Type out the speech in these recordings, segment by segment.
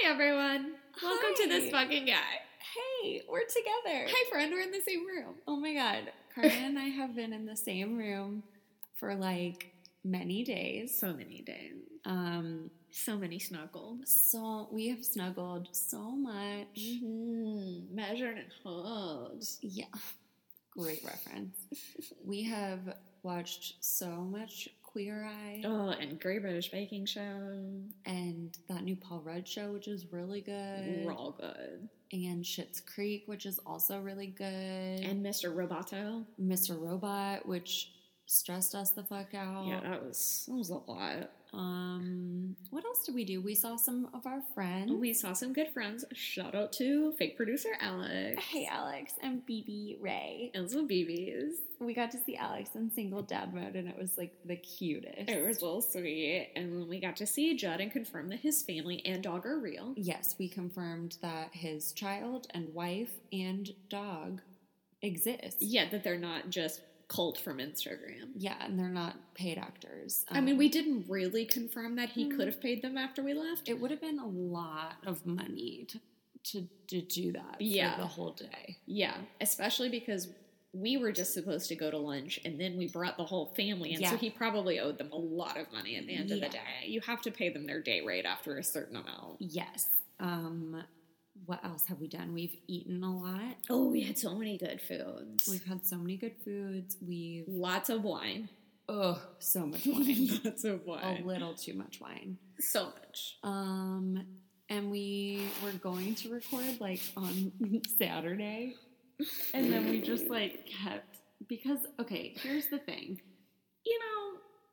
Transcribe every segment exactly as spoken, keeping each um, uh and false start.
everyone. Welcome Hi. to This Fucking Guy. Hey, we're together. Hi, friend. We're in the same room. Oh my god. Carmen and I have been in the same room for like many days. So many days. Um, So many snuggles. so we have snuggled so much. Mm-hmm. Measured and hugged. Yeah. Great reference. We have watched so much Queer Eye Oh, and Great British Baking Show. and that new Paul Rudd show, which is really good. We're all good. And Schitt's Creek, which is also really good. And Mister Roboto. Mister Robot, which stressed us the fuck out. Yeah, that was that was a lot. Um, what else did we do? We saw some of our friends. We saw some good friends. Shout out to fake producer Alex. Hey, Alex and B B Ray. And some B Bs. We got to see Alex in single dad mode, and it was like the cutest. It was real sweet. And then we got to see Judd and confirm that his family and dog are real. Yes, we confirmed that his child and wife and dog exist. Yeah, that they're not just cult from Instagram. Yeah, and they're not paid actors. I mean, we didn't really confirm that he Mm. could have paid them after we left. It would have been a lot of money to to, to do that Yeah. for the whole day. Yeah, especially because we were just supposed to go to lunch and then we brought the whole family in. Yeah. So he probably owed them a lot of money at the end of Yeah. the day. You have to pay them their day rate after a certain amount. Yes. Um, what else have we done? We've eaten a lot. Oh, we had so many good foods. We've had so many good foods. We've Lots of wine. oh, so much wine. Lots of A wine. little too much wine. So much. Um, and we were going to record like on Saturday, and then we just like kept because okay, here's the thing. You know,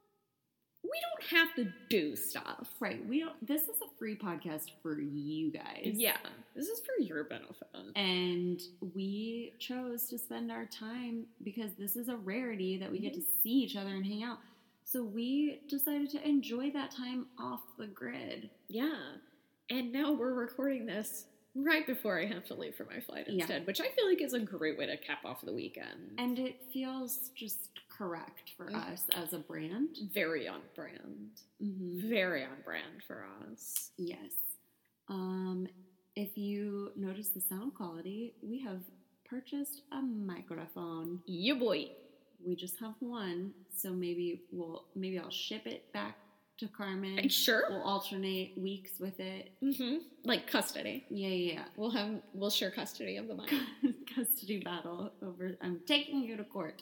we don't have to do stuff. Right, we don't. This is a free podcast for you guys. Yeah, this is for your benefit. And we chose to spend our time because this is a rarity that we get to see each other and hang out. So we decided to enjoy that time off the grid. Yeah. And now we're recording this right before I have to leave for my flight Yeah. instead, which I feel like is a great way to cap off the weekend. And it feels just correct for Mm. us as a brand. Very on brand. Mm-hmm. Very on brand for us. Yes. Um, if you notice the sound quality, we have purchased a microphone. Yeah, boy. We just have one, so maybe we'll maybe I'll ship it back to Carmen. Sure. We'll alternate weeks with it. Mm-hmm. Like custody. Yeah, yeah, We'll have we'll share custody of the mic. yeah. Custody battle over. I'm taking you to court.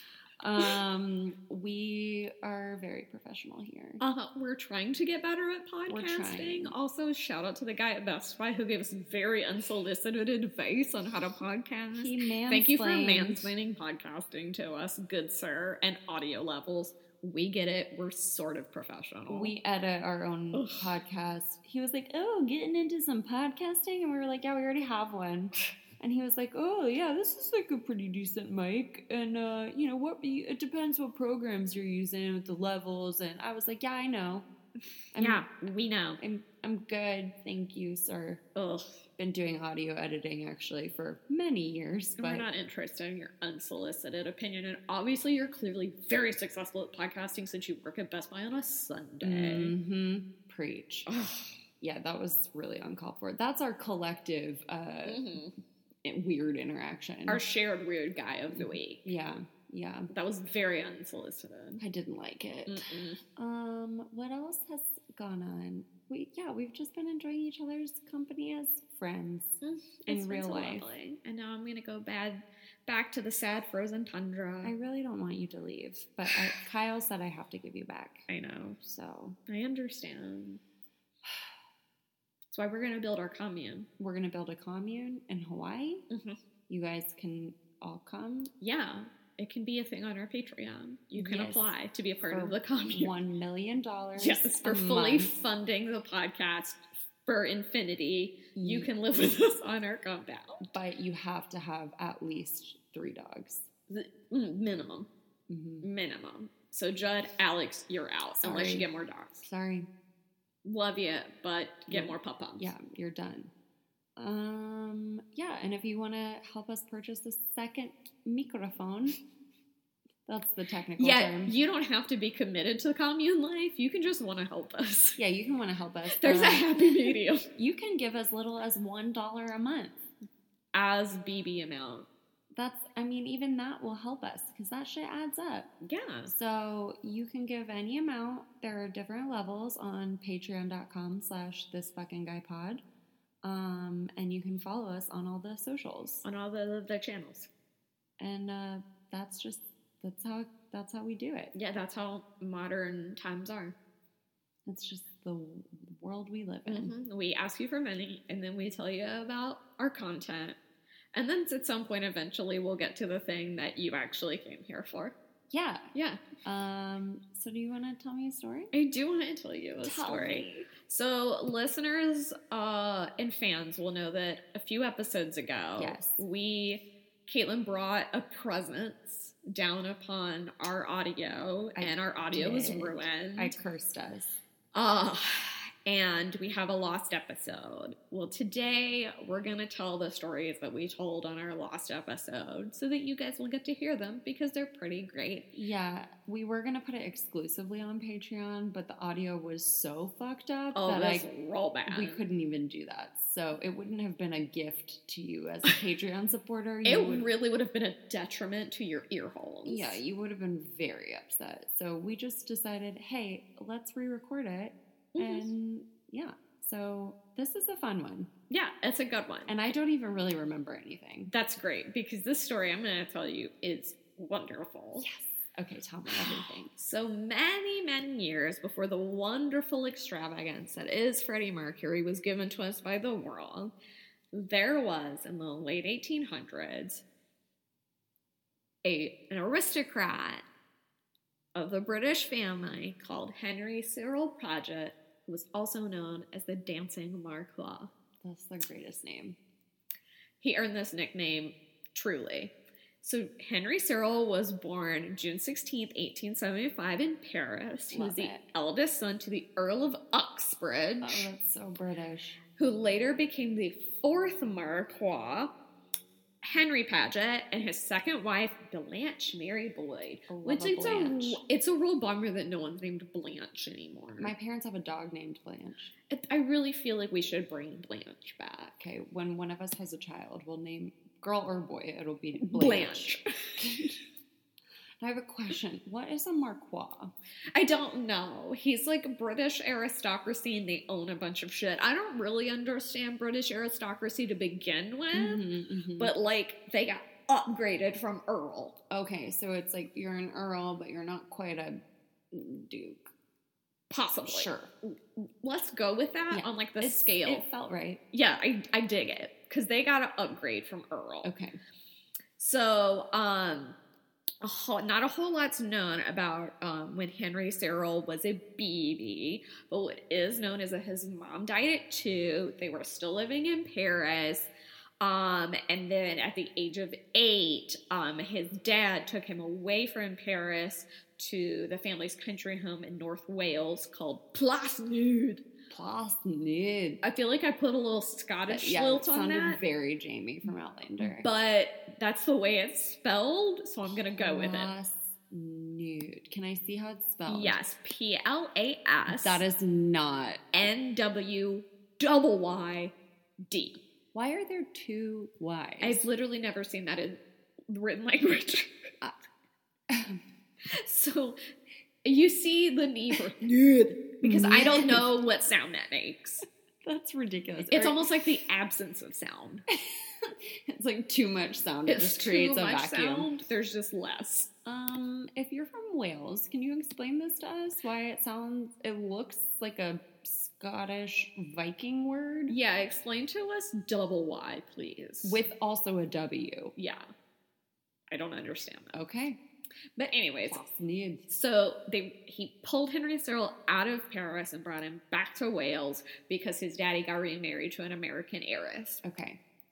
Um, we are very professional here. Uh, we're trying to get better at We're podcasting. trying. Also, shout out to the guy at Best Buy who gave us very unsolicited advice on how to podcast. He mansplained. Thank you for mansplaining podcasting to us, good sir, and audio levels. We get it. We're sort of professional. We edit our own Ugh. podcast. He was like, "Oh, getting into some podcasting," and we were like, "Yeah, we already have one." And he was like, "Oh, yeah, this is like a pretty decent mic, and uh, you know what? It depends what programs you're using with the levels." And I was like, "Yeah, I know. I'm, yeah, we know. I'm I'm good, thank you, sir." Ugh. Been doing audio editing actually for many years, but We're not interested in your unsolicited opinion. And obviously, you're clearly very successful at podcasting since you work at Best Buy on a Sunday. hmm preach. Ugh. Yeah, that was really uncalled for. That's our collective uh, Mhm. weird interaction. Our shared weird guy of the week. yeah, yeah. That was very unsolicited. I didn't like it. Mm-mm. Um, what else has gone on? We yeah, we've just been enjoying each other's company as friends Mm, in it's been real so life. lovely. And now I'm gonna go bad back to the sad frozen tundra. I really don't want you to leave, but I, Kyle said I have to give you back. I know. So I understand. That's why we're gonna build our commune. we're gonna build a commune in Hawaii. Mm-hmm. You guys can all come. Yeah, it can be a thing on our Patreon. You can Yes. apply to be a part For of the commune. One million dollars. Yes, for a fully month. funding the podcast for infinity. You Ye- can live with us on our compound. But you have to have at least three dogs. The, mm, minimum. Mm-hmm. Minimum. So Judd, Alex, you're out unless Sorry. you get more dogs. Sorry. Love you, but get Yeah. more pup-pums. Yeah, you're done. Um, yeah, and if you want to help us purchase a second microphone, That's the technical Yeah, term. you don't have to be committed to the commune life. You can just want to help us. Yeah, you can want to help us. There's um, a happy medium. You can give as little as one dollar a month. As B B amount. That's, I mean, even that will help us because that shit adds up. Yeah. So you can give any amount. There are different levels on patreon.com slash this fucking guy pod. Um, and you can follow us on all the socials. On all the, the channels. And uh, that's just, that's how, that's how we do it. Yeah, that's how modern times are. It's just the world we live in. Mm-hmm. We ask you for money, and then we tell you about our content. And then at some point, eventually, we'll get to the thing that you actually came here for. Yeah. Yeah. Um. So do you want to tell me a story? I do want to tell you a Tell story. me. So listeners uh, and fans will know that a few episodes ago, Yes. we, Caitlin brought a presence down upon our audio, I and our audio was did. ruined. I cursed us. Uh, and we have a lost episode. Well, today we're going to tell the stories that we told on our lost episode so that you guys will get to hear them because they're pretty great. Yeah, we were going to put it exclusively on Patreon, but the audio was so fucked up Oh, that that's I, real bad. we couldn't even do that. So it wouldn't have been a gift to you as a Patreon supporter. It You would, really would have been a detriment to your ear holes. yeah, you would have been very upset. So we just decided, hey, let's re-record it. Mhm. And yeah, so this is a fun one. Yeah, it's a good one. And I don't even really remember anything. That's great because this story I'm going to tell you is wonderful. Yes. Okay, tell me everything. So many, many years before the wonderful extravagance that is Freddie Mercury was given to us by the world, there was, in the late eighteen hundreds, a, an aristocrat of the British family called Henry Cyril Paget, who was also known as the Dancing Marquis. That's the greatest name. He earned this nickname truly. So Henry Cyril was born June sixteenth, eighteen seventy-five in Paris. He Love was the it. eldest son to the Earl of Uxbridge, Oh, that's so British. who later became the fourth Marquis, Henry Paget, and his second wife, Blanche Mary Boyd. I love Which a it's Blanche. a it's a real bummer that no one's named Blanche anymore. My parents have a dog named Blanche. It, I really feel like we should bring Blanche back. Okay, when one of us has a child, we'll name girl or boy. It'll be Blanche. Blanche. I have a question. What is a Marquis? I don't know. He's like British aristocracy and they own a bunch of shit. I don't really understand British aristocracy to begin with, Mhm, mhm. but like they got upgraded from Earl. Okay, so it's like you're an earl, but you're not quite a duke. Possibly. Sure. Let's go with that Yeah. on like the It's- scale. It felt right. Yeah, I, I dig it. Because they got an upgrade from Earl. Okay. So, um, a whole, not a whole lot's known about um, when Henry Cyril was a baby, but what is known is that his mom died at two. They were still living in Paris. Um, and then at the age of eight, um, his dad took him away from Paris to the family's country home in North Wales called Plasnud. Plasnud. I feel like I put a little Scottish Yeah, lilt it on sounded that. very Jamie from Outlander. But that's the way it's spelled, so I'm going to go with it. Plasnud. Can I see how it's spelled? Yes, P L A S. That is not. N W double Y D. Why are there two Y's? I've literally never seen that in written language. So you see the need for because I don't know what sound that makes. That's ridiculous. It's Or- almost like the absence of sound. It's like too much sound. It It's just too creates a much vacuum. sound. There's just less. Um, if you're from Wales, can you explain this to us? Why it sounds, it looks like a Scottish Viking word Yeah, explain to us double Y, please. with also a W. yeah, I don't understand that. Okay. But anyways, Plasnud. so they he pulled Henry Cyril out of Paris and brought him back to Wales because his daddy got remarried to an American heiress. Okay.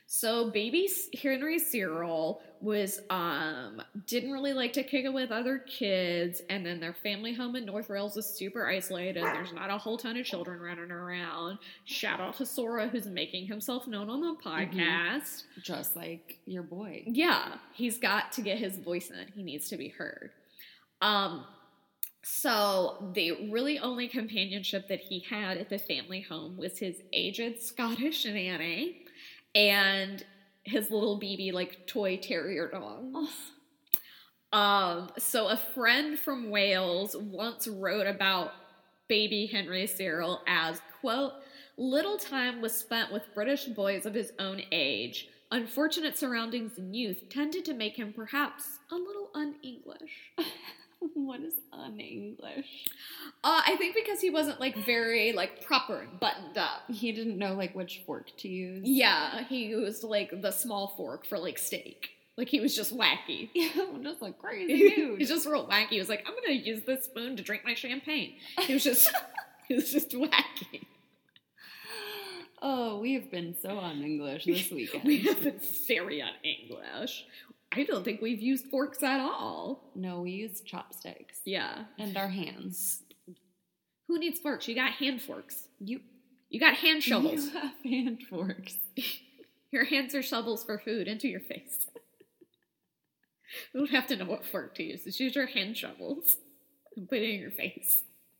So baby Henry Cyril was, um, didn't really like to kick it with other kids, and then their family home in North Wales is super isolated. There's not a whole ton of children running around. Shout out to Sora, who's making himself known on the podcast. Mm-hmm. Just like your boy. Yeah, he's got to get his voice in. He needs to be heard. Um, so the really only companionship that he had at the family home was his aged Scottish nanny and his little B B, like, toy terrier dogs. Oh. Um, so a friend from Wales once wrote about baby Henry Cyril as, quote, little time was spent with British boys of his own age. Unfortunate surroundings in youth tended to make him perhaps a little un-English. What is un-English? Uh, I think because he wasn't, like, very, like, proper and buttoned up. He didn't know, like, which fork to use. Yeah, he used, like, the small fork for, like, steak. Like, he was just wacky. Yeah, just a crazy dude. He's just real wacky. He was like, I'm gonna use this spoon to drink my champagne. He was just, he was just wacky. Oh, we have been so un-English this weekend. We have been very un-English. I don't think we've used forks at all. No, we use chopsticks. Yeah. And our hands. Who needs forks? You got hand forks. You You got hand shovels. You have hand forks. Your hands are shovels for food into your face. You don't have to know what fork to use. Just use your hand shovels and put it in your face.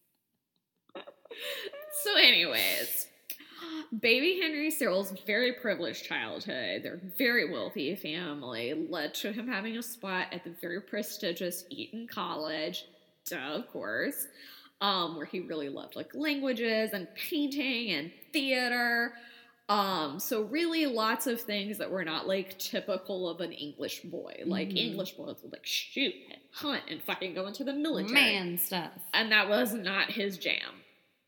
So anyways, baby Henry Cyril's very privileged childhood, their very wealthy family, led to him having a spot at the very prestigious Eton College, duh, of course, um, where he really loved, like, languages and painting and theater. Um, so really lots of things that were not, like, typical of an English boy. Like, mm-hmm. English boys would, like, shoot and hunt and fucking go into the military. Man stuff. And that was not his jam.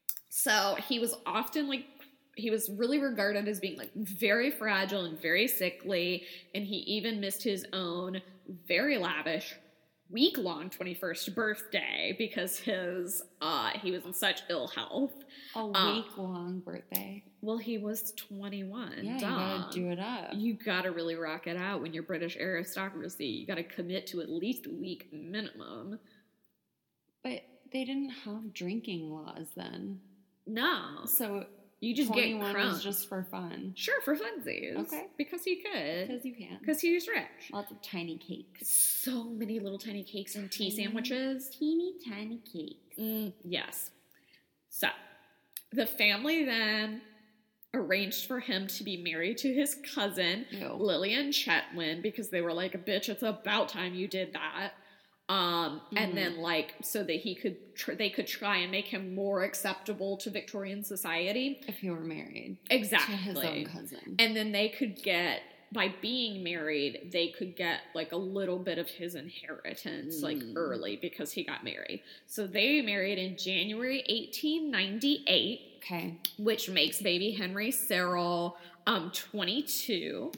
So he was often, like, he was really regarded as being, like, very fragile and very sickly, and he even missed his own very lavish week-long twenty-first birthday because his, uh, he was in such ill health. A week-long um, birthday? Well, he was twenty-one. Yeah, Dumb. You gotta do it up. You gotta really rock it out when you're British aristocracy. You gotta commit to at least a week minimum. But they didn't have drinking laws then. No. So you just get crunk. Was just for fun. Sure, for funsies. Okay. Because you could. Because you can. Because he was rich. Lots of tiny cakes. So many little tiny cakes and tea tiny, sandwiches. Teeny tiny cakes. Mm, yes. So, the family then arranged for him to be married to his cousin, Ew. Lillian Chetwynd, because they were like, bitch, it's about time you did that. Um, mm-hmm. And then, like, so that he could, tr- they could try and make him more acceptable to Victorian society. If he were married. Exactly. To his own cousin. And then they could get, by being married, they could get, like, a little bit of his inheritance, mm. like, early because he got married. So they married in January eighteen ninety-eight. Okay. Which makes baby Henry Cyril, um, twenty-two.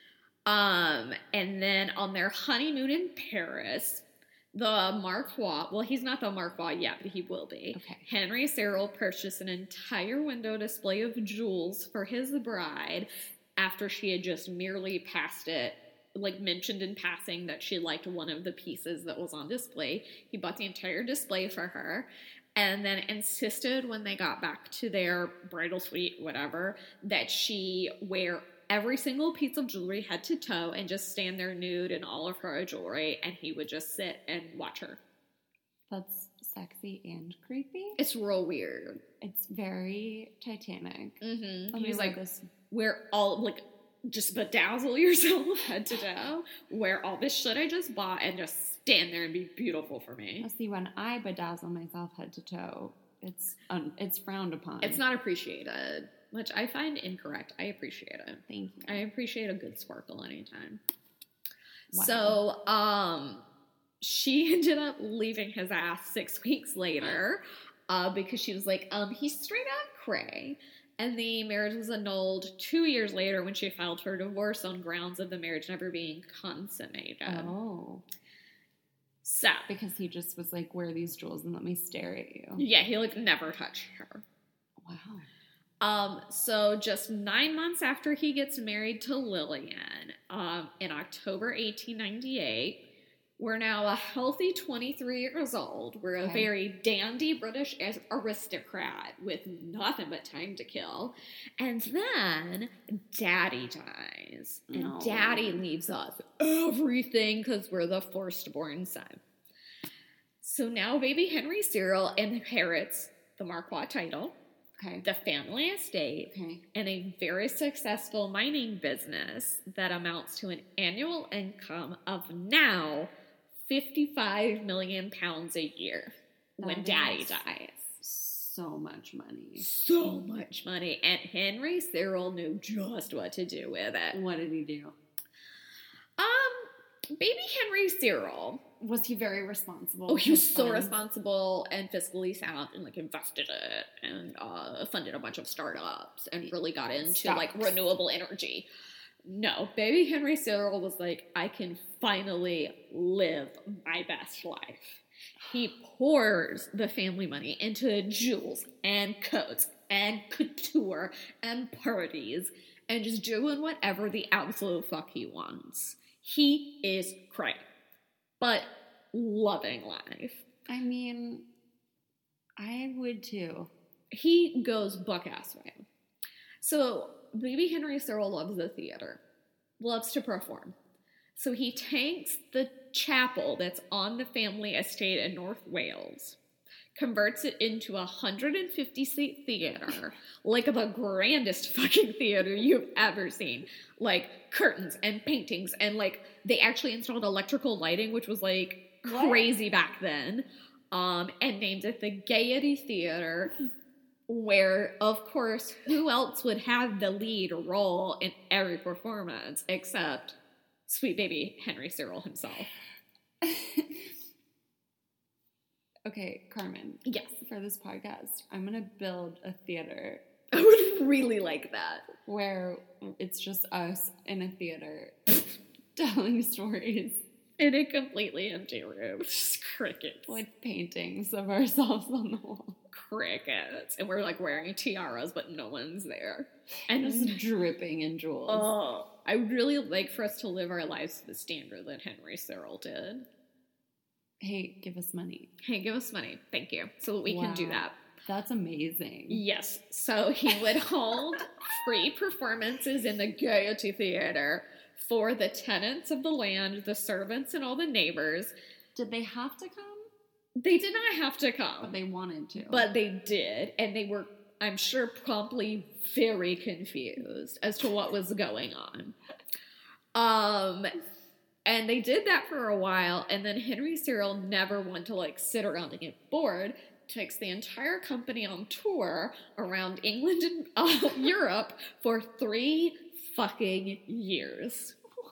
Um, and then on their honeymoon in Paris, the Marquis, well, he's not the Marquis yet, but he will be. Okay. Henry Cyril purchased an entire window display of jewels for his bride after she had just merely passed it, like, mentioned in passing that she liked one of the pieces that was on display. He bought the entire display for her and then insisted when they got back to their bridal suite, whatever, that she wear every single piece of jewelry head to toe and just stand there nude in all of her jewelry, and he would just sit and watch her. That's sexy and creepy. It's real weird. It's very Titanic. Mm-hmm. He's like, this. Wear all, like, just bedazzle yourself head to toe, wear all this shit I just bought, and just stand there and be beautiful for me. I'll see, when I bedazzle myself head to toe, it's un- it's frowned upon. It's not appreciated. Which I find incorrect. I appreciate it. Thank you. I appreciate a good sparkle anytime. Wow. So, um, she ended up leaving his ass six weeks later, uh, because she was like, um, he's straight out cray. And the marriage was annulled two years later when she filed for divorce on grounds of the marriage never being consummated. Oh. So. Because he just was like, wear these jewels and let me stare at you. Yeah, he, like, never touched her. Wow. Um, so just nine months after he gets married to Lillian, um, in October eighteen ninety-eight, we're now a healthy twenty-three years old. We're a Okay. very dandy British aristocrat with nothing but time to kill. And then Daddy dies. And No. Daddy leaves us everything because we're the firstborn son. So now baby Henry Cyril inherits the Marquis title, Okay. the family estate, Okay. and a very successful mining business that amounts to an annual income of now fifty-five million pounds a year when That Daddy is dies. So much money. So much money. And Henry Cyril knew just what to do with it. What did he do? Um, baby Henry Cyril. Was he very responsible? Oh, with he was his so funds? responsible and fiscally sound and like invested it and uh, funded a bunch of startups and really got into like Stocks. renewable energy. No, baby Henry Cyril was like, I can finally live my best life. He pours the family money into jewels and coats and couture and parties and just doing whatever the absolute fuck he wants. He is cray, but loving life. I mean, I would too. He goes buck ass way. So, baby Henry Cyril loves the theater, loves to perform. So he takes the chapel that's on the family estate in North Wales, converts it into a one hundred fifty seat theater, like the grandest fucking theater you've ever seen. Like curtains and paintings, and like they actually installed electrical lighting, which was like What? crazy back then, um, and named it the Gaiety Theater. Where, of course, who else would have the lead role in every performance except sweet baby Henry Cyril himself? Okay, Carmen. Yes. For this podcast, I'm going to build a theater I would really like that. where it's just us in a theater telling stories In a completely empty room. Just crickets. with paintings of ourselves on the wall. Crickets. And we're like wearing tiaras, but no one's there. And Just just, dripping in jewels. oh, I would really like for us to live our lives to the standard that Henry Cyril did. Hey, give us money. Hey, give us money. Thank you. So that we can do Wow. that. That's amazing. Yes. So he would hold free performances in the Gaiety Theater for the tenants of the land, the servants, and all the neighbors. Did they have to come? They did not have to come. But they wanted to. But they did, and they were, I'm sure, promptly very confused as to what was going on. Um, and they did that for a while, and then Henry Cyril never wanted to, like, sit around and get bored, takes the entire company on tour around England and uh, Europe for three fucking years. What?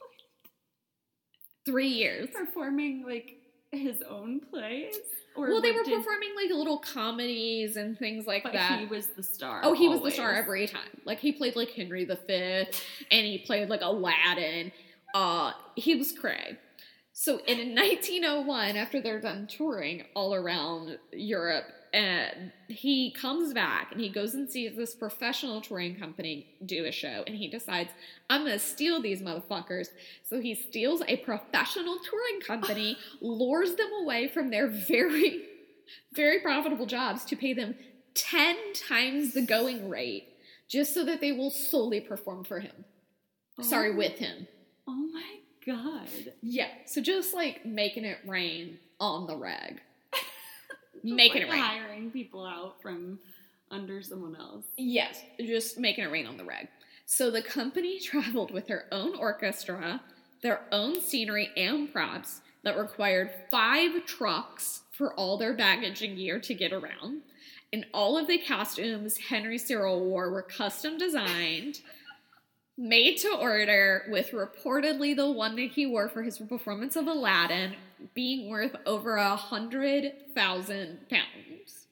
Three years. Performing, like, his own plays? Or Well, they what were did- performing, like, little comedies and things like But that. he was the star. Oh, he was always. the star every time. Like, he played, like, Henry the Fifth, and he played, like, Aladdin. Uh, he was cray. So, in nineteen oh one, after they're done touring all around Europe, and he comes back, and he goes and sees this professional touring company do a show, and he decides, I'm gonna steal these motherfuckers. So he steals a professional touring company, lures them away from their very, very profitable jobs to pay them ten times the going rate, just so that they will solely perform for him. Sorry, Oh. with him. Oh my god. Yeah, so just like making it rain on the reg. Just, Making like, it rain. hiring people out from under someone else. Yes, just making it rain on the reg. So the company traveled with their own orchestra, their own scenery and props that required five trucks for all their baggage and gear to get around. And all of the costumes Henry Cyril wore were custom designed, made to order, with reportedly the one that he wore for his performance of Aladdin being worth over a hundred thousand pounds.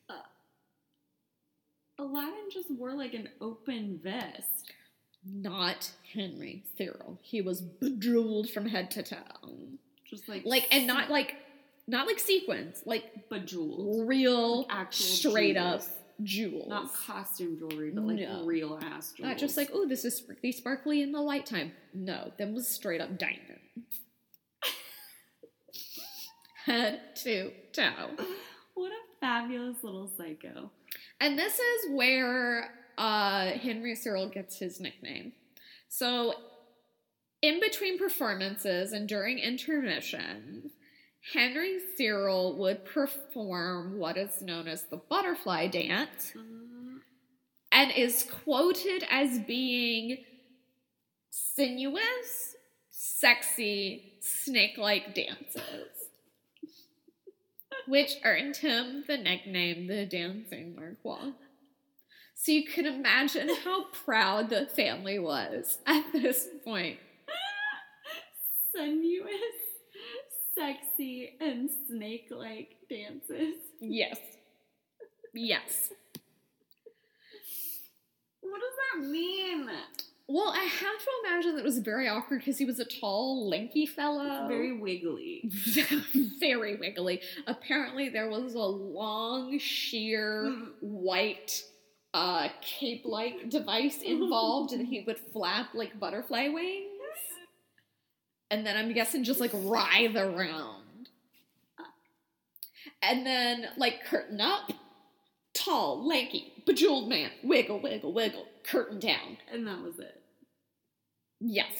Aladdin just wore like an open vest. Not Henry Cyril. He was bejeweled from head to toe. Just like Like, and not like, not like sequins, like bejeweled. real, Like actual straight jewels. up jewels. Not costume jewelry, but like No. real ass jewels. Not just like, oh, this is sparkly, sparkly in the light time. No, them was straight up diamonds. Head to toe. What a fabulous little psycho. And this is where uh, Henry Cyril gets his nickname. So, in between performances and during intermission, Henry Cyril would perform what is known as the butterfly dance Uh, and is quoted as being sinuous, sexy, snake-like dances, which earned him the nickname the Dancing Marquis. So you can imagine how proud the family was at this point. Sinuous, sexy, and snake-like dances. Yes. Yes. What does that mean? Well, I have to imagine that it was very awkward because he was a tall, lanky fellow. Very wiggly. Very wiggly. Apparently, there was a long, sheer, white, uh, cape-like device involved, and he would flap like butterfly wings. And then I'm guessing just like writhe around. And then, like, curtain up, tall, lanky, bejeweled man, wiggle, wiggle, wiggle, curtain down. And that was it. Yes.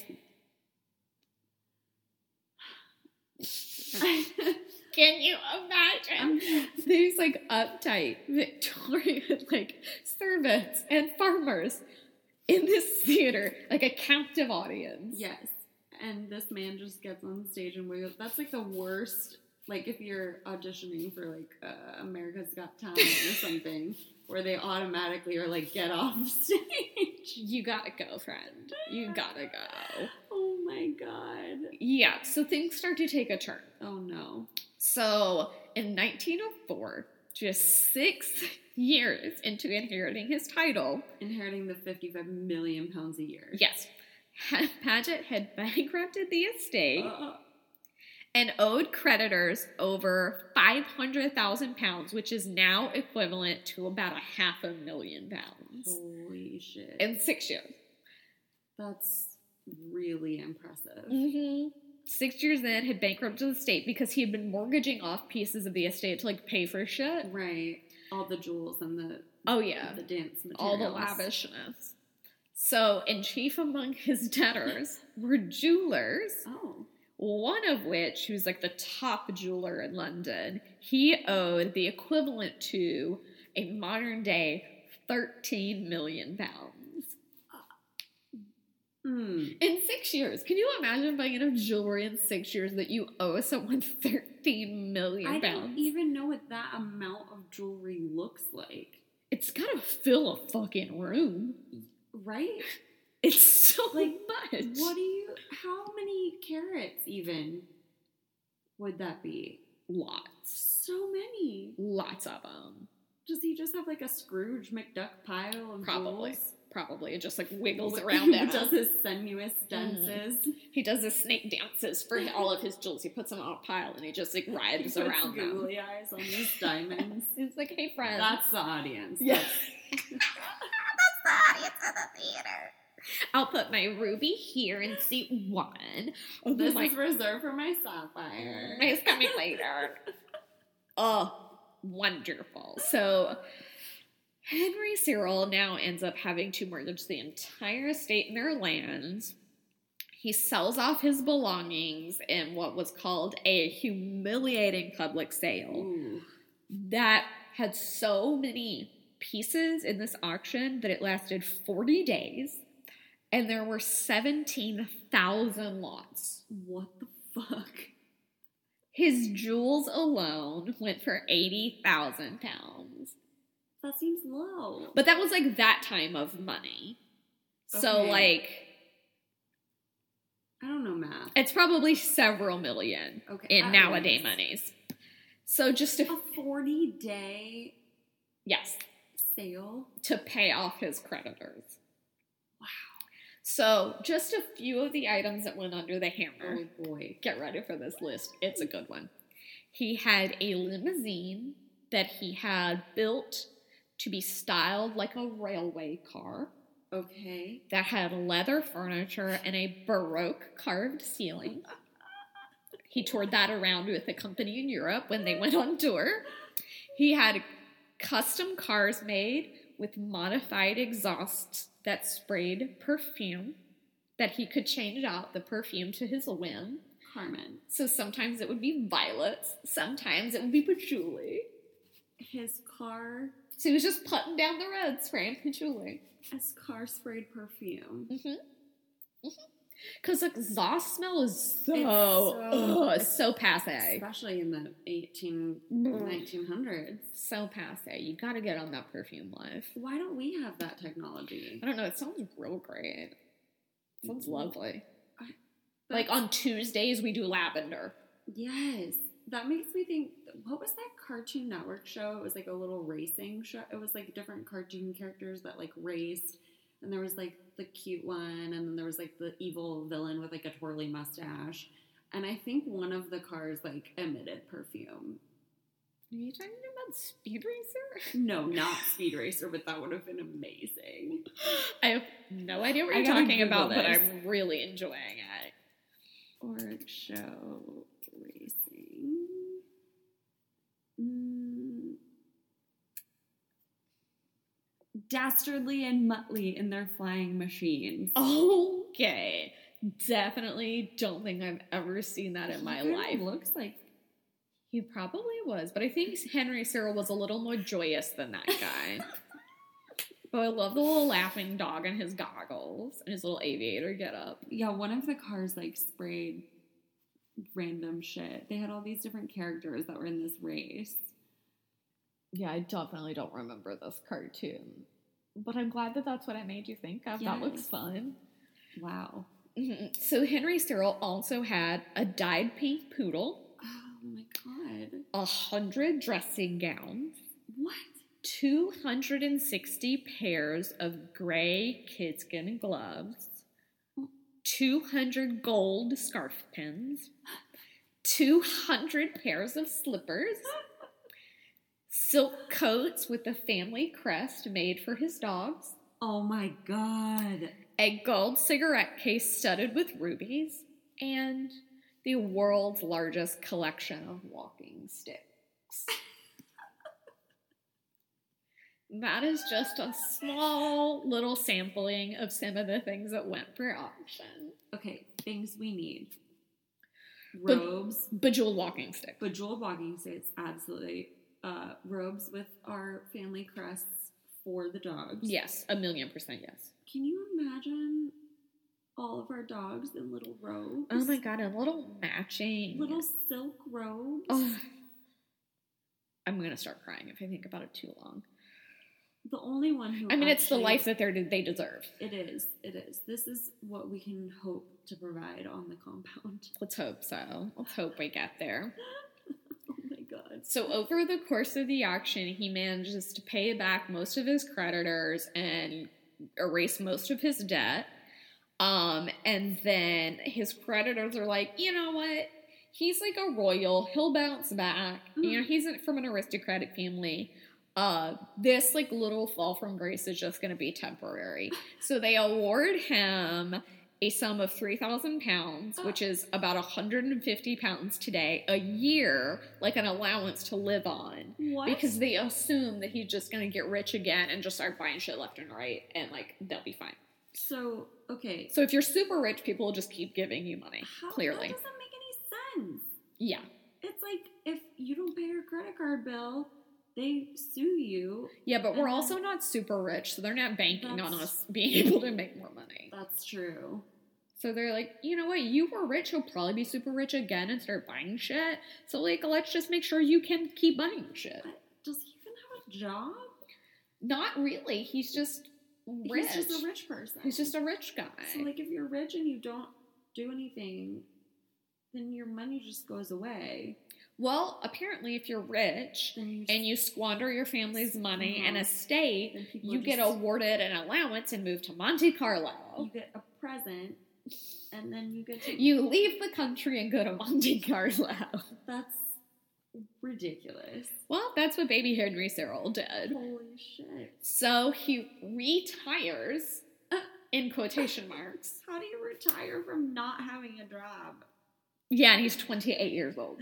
Can you imagine these like uptight Victorian like servants and farmers in this theater, like a captive audience? Yes. And this man just gets on stage and wiggles. That's like the worst. Like if you're auditioning for like uh, America's Got Talent or something, where they automatically are like, get off stage. You gotta go, friend. You gotta go. Oh my god. Yeah, so things start to take a turn. Oh no. So in nineteen oh four, just six years into inheriting his title, Inheriting the fifty-five million pounds a year. yes, Paget had bankrupted the estate Uh, and owed creditors over five hundred thousand pounds, which is now equivalent to about a half a million pounds holy shit. in six years. That's really impressive. Mm-hmm. Six years in, had bankrupted the estate because he had been mortgaging off pieces of the estate to like pay for shit. Right. All the jewels and the Oh yeah, the dance materials. all the lavishness. So, in chief among his debtors were jewelers. Oh. One of which, who's like the top jeweler in London, he owed the equivalent to a modern day thirteen million pounds. Mm. In six years. Can you imagine buying enough jewelry in six years that you owe someone thirteen million I pounds? don't even know what that amount of jewelry looks like. It's gotta fill a fucking room. Right? It's so Like, much. What do you, how many carats even would that be? Lots. So many. Lots of them. Does he just have like a Scrooge McDuck pile of Probably. jewels? Probably. It just like wiggles Wh- around He it. does his sinuous dances. He does the snake dances for all of his jewels. He puts them on a pile and he just like He writhes puts around them. googly eyes on his diamonds. It's like, hey, friend. That's the audience. Yes. That's the audience of the theater. I'll put my ruby here in seat one. Oh, This my, is reserved for my sapphire. it's coming later. Oh, wonderful. So, Henry Cyril now ends up having to mortgage the entire estate and their lands. He sells off his belongings in what was called a humiliating public sale Ooh. that had so many pieces in this auction that it lasted forty days, and there were seventeen thousand lots. What the fuck? His jewels alone went for eighty thousand pounds. That seems low. But that was like that time of money. So, Okay. like, I don't know math. it's probably several million Okay. in at nowadays least. monies. So, just to, A forty day yes, sale? to pay off his creditors. Wow. So, just a few of the items that went under the hammer. Oh boy. Get ready for this list. It's a good one. He had a limousine that he had built to be styled like a railway car Okay. that had leather furniture and a Baroque carved ceiling. He toured that around with a company in Europe when they went on tour. He had custom cars made with modified exhausts that sprayed perfume, that he could change out the perfume to his whim. Carmen. So sometimes it would be violets, sometimes it would be patchouli. His car... So he was just putting down the road, spraying patchouli. His car sprayed perfume. Mm-hmm. Mm-hmm. Because exhaust smell is so, It's so, ugh, so passe. Especially in the eighteen, nineteen hundreds. So passe. You gotta get on that perfume life. Why don't we have that technology? I don't know. It sounds real great. It sounds lovely. I, like on Tuesdays, we do lavender. Yes. That makes me think, what was that Cartoon Network show? It was like a little racing show. It was like different cartoon characters that like raced. And there was like the cute one, and then there was like the evil villain with like a twirly mustache. And I think one of the cars like emitted perfume. Are you talking about Speed Racer? No, not Speed Racer, but that would have been amazing. I have no idea what I you're gotta talking Google about, but this. I'm really enjoying it. Org show racing. Mm. Dastardly and Muttley in their flying machines. Okay. Definitely don't think I've ever seen that in my He kinda life. Looks like He probably was, but I think Henry Cyril was a little more joyous than that guy. But I love the little laughing dog and his goggles and his little aviator getup. yeah. One of the cars like sprayed random shit. They had all these different characters that were in this race. Yeah, I definitely don't remember this cartoon. But I'm glad that that's what it made you think of. That looks Yes. fun. Wow. Mm-hmm. So Henry Cyril also had a dyed pink poodle, Oh my god. a hundred dressing gowns, What? two hundred sixty pairs of gray kidskin gloves, two hundred gold scarf pins, two hundred pairs of slippers, silk coats with the family crest made for his dogs, Oh my god. a gold cigarette case studded with rubies, and the world's largest collection of walking sticks. That is just a small little sampling of some of the things that went for auction. Okay, things we need. Be- Robes, Bejeweled walking stick. bejeweled walking sticks, absolutely. Uh, robes with our family crests for the dogs. Yes, a million percent yes. Can you imagine all of our dogs in little robes? Oh my god, a little matching. Little silk robes. Oh. I'm going to start crying if I think about it too long. The only one who I mean, it's the actually- life that they're, they deserve. It is. It is. This is what we can hope to provide on the compound. Let's hope so. Let's hope we get there. Oh my god. So over the course of the auction, he manages to pay back most of his creditors and erase most of his debt. Um, and then his creditors are like, you know what? He's like a royal. He'll bounce back. Mm-hmm. You know, he's from an aristocratic family. Uh, this like little fall from grace is just going to be temporary. So they award him a sum of three thousand pounds, which is about one hundred fifty pounds today, a year, like an allowance to live on. What? Because they assume that he's just going to get rich again and just start buying shit left and right, and like they'll be fine. So, okay. So if you're super rich, people will just keep giving you money, How, clearly. That doesn't make any sense. Yeah. It's like if you don't pay your credit card bill, they sue you. Yeah, but we're And also then- not super rich, so they're not banking on That's- us being able to make more money. That's true. So they're like, you know what, you were rich, you'll probably be super rich again and start buying shit. So, like, let's just make sure you can keep buying shit. But does he even have a job? Not really. He's just rich. He's just a rich person. He's just a rich guy. So, like, if you're rich and you don't do anything, then your money just goes away. Well, apparently, if you're rich Then you and you squander your family's money and Mhm. estate, then people you get just- awarded an allowance and move to Monte Carlo. You get a present, and then you get to. You leave the country and go to Monte Carlo. That's Ridiculous. Well, that's what baby Henry Cyril did. Holy shit. So he retires, in quotation marks. How do you retire from not having a job? Yeah, and he's twenty-eight years old.